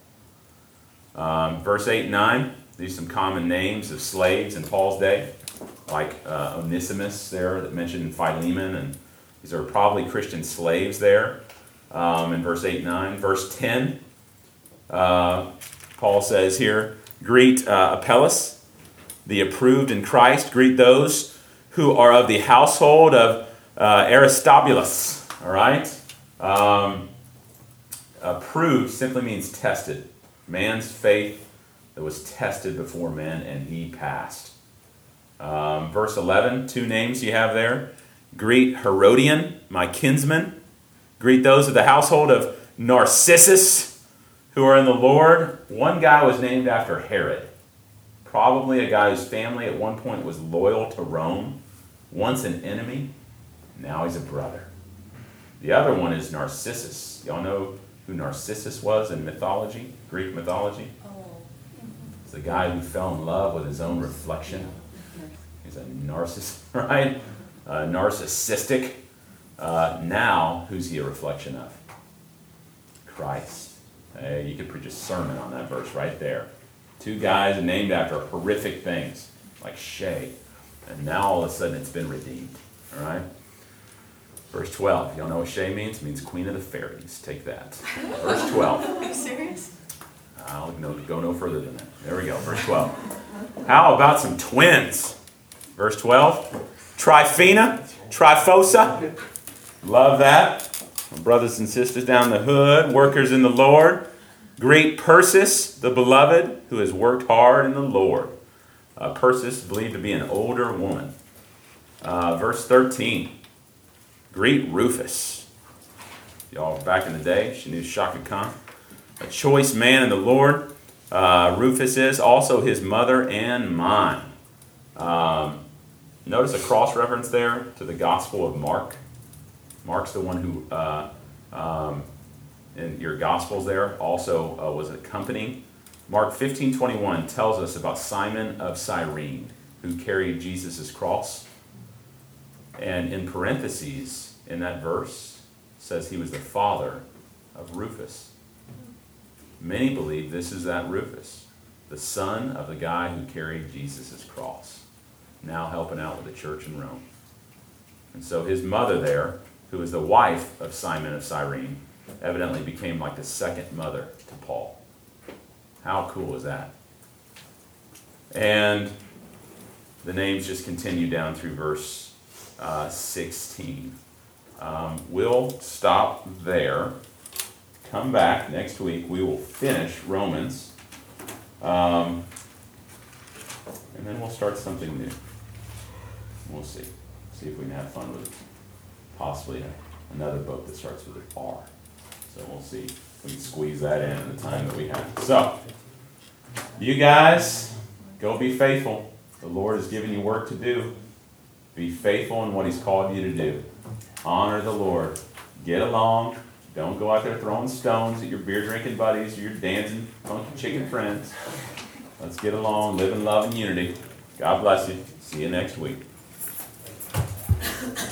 Um, verse eight and nine, these are some common names of slaves in Paul's day, like uh, Onesimus there that mentioned in Philemon, and these are probably Christian slaves there um, in verse eight and nine. Verse ten, uh, Paul says here, greet uh, Apelles, the approved in Christ. Greet those who are of the household of uh, Aristobulus. All right? Um, approved simply means tested. Man's faith that was tested before men, and he passed. Um, verse eleven, two names you have there. Greet Herodian, my kinsman. Greet those of the household of Narcissus, who are in the Lord. One guy was named after Herod. Probably a guy whose family at one point was loyal to Rome. Once an enemy, now he's a brother. The other one is Narcissus. Y'all know who Narcissus was in mythology, Greek mythology? Oh. It's the guy who fell in love with his own reflection. He's a narcissist, right? Uh, narcissistic. Uh, now, who's he a reflection of? Christ. Hey, you could preach a sermon on that verse right there. Two guys are named after horrific things, like Shay. And now all of a sudden it's been redeemed. All right? Verse twelve. Y'all know what Shay means? It means Queen of the Fairies. Take that. Verse twelve. Are you serious? I'll no, go no further than that. There we go. Verse twelve. How about some twins? Verse twelve. Tryphena, Tryphosa. Love that. My brothers and sisters down the hood, workers in the Lord. Greet Persis, the beloved, who has worked hard in the Lord. Uh, Persis, believed to be an older woman. Uh, verse thirteen. Greet Rufus. Y'all, back in the day, she knew Shaka Khan. A choice man in the Lord. Uh, Rufus is also his mother and mine. Um, notice a cross-reference there to the Gospel of Mark. Mark's the one who, uh, um, in your Gospels there, also uh, was accompanying. Mark fifteen twenty-one tells us about Simon of Cyrene, who carried Jesus' cross. And in parentheses, in that verse, says he was the father of Rufus. Many believe this is that Rufus, the son of the guy who carried Jesus' cross, now helping out with the church in Rome. And so his mother there, who was the wife of Simon of Cyrene, evidently became like the second mother to Paul. How cool is that? And the names just continue down through verse uh, sixteen. Um, we'll stop there. Come back next week. We will finish Romans. Um, and then we'll start something new. We'll see. See if we can have fun with it. Possibly another book that starts with an R. So we'll see if we can squeeze that in in the time that we have. So, you guys, go be faithful. The Lord has given you work to do. Be faithful in what He's called you to do. Honor the Lord. Get along. Don't go out there throwing stones at your beer drinking buddies or your dancing funky chicken friends. Let's get along, live in love and unity. God bless you. See you next week.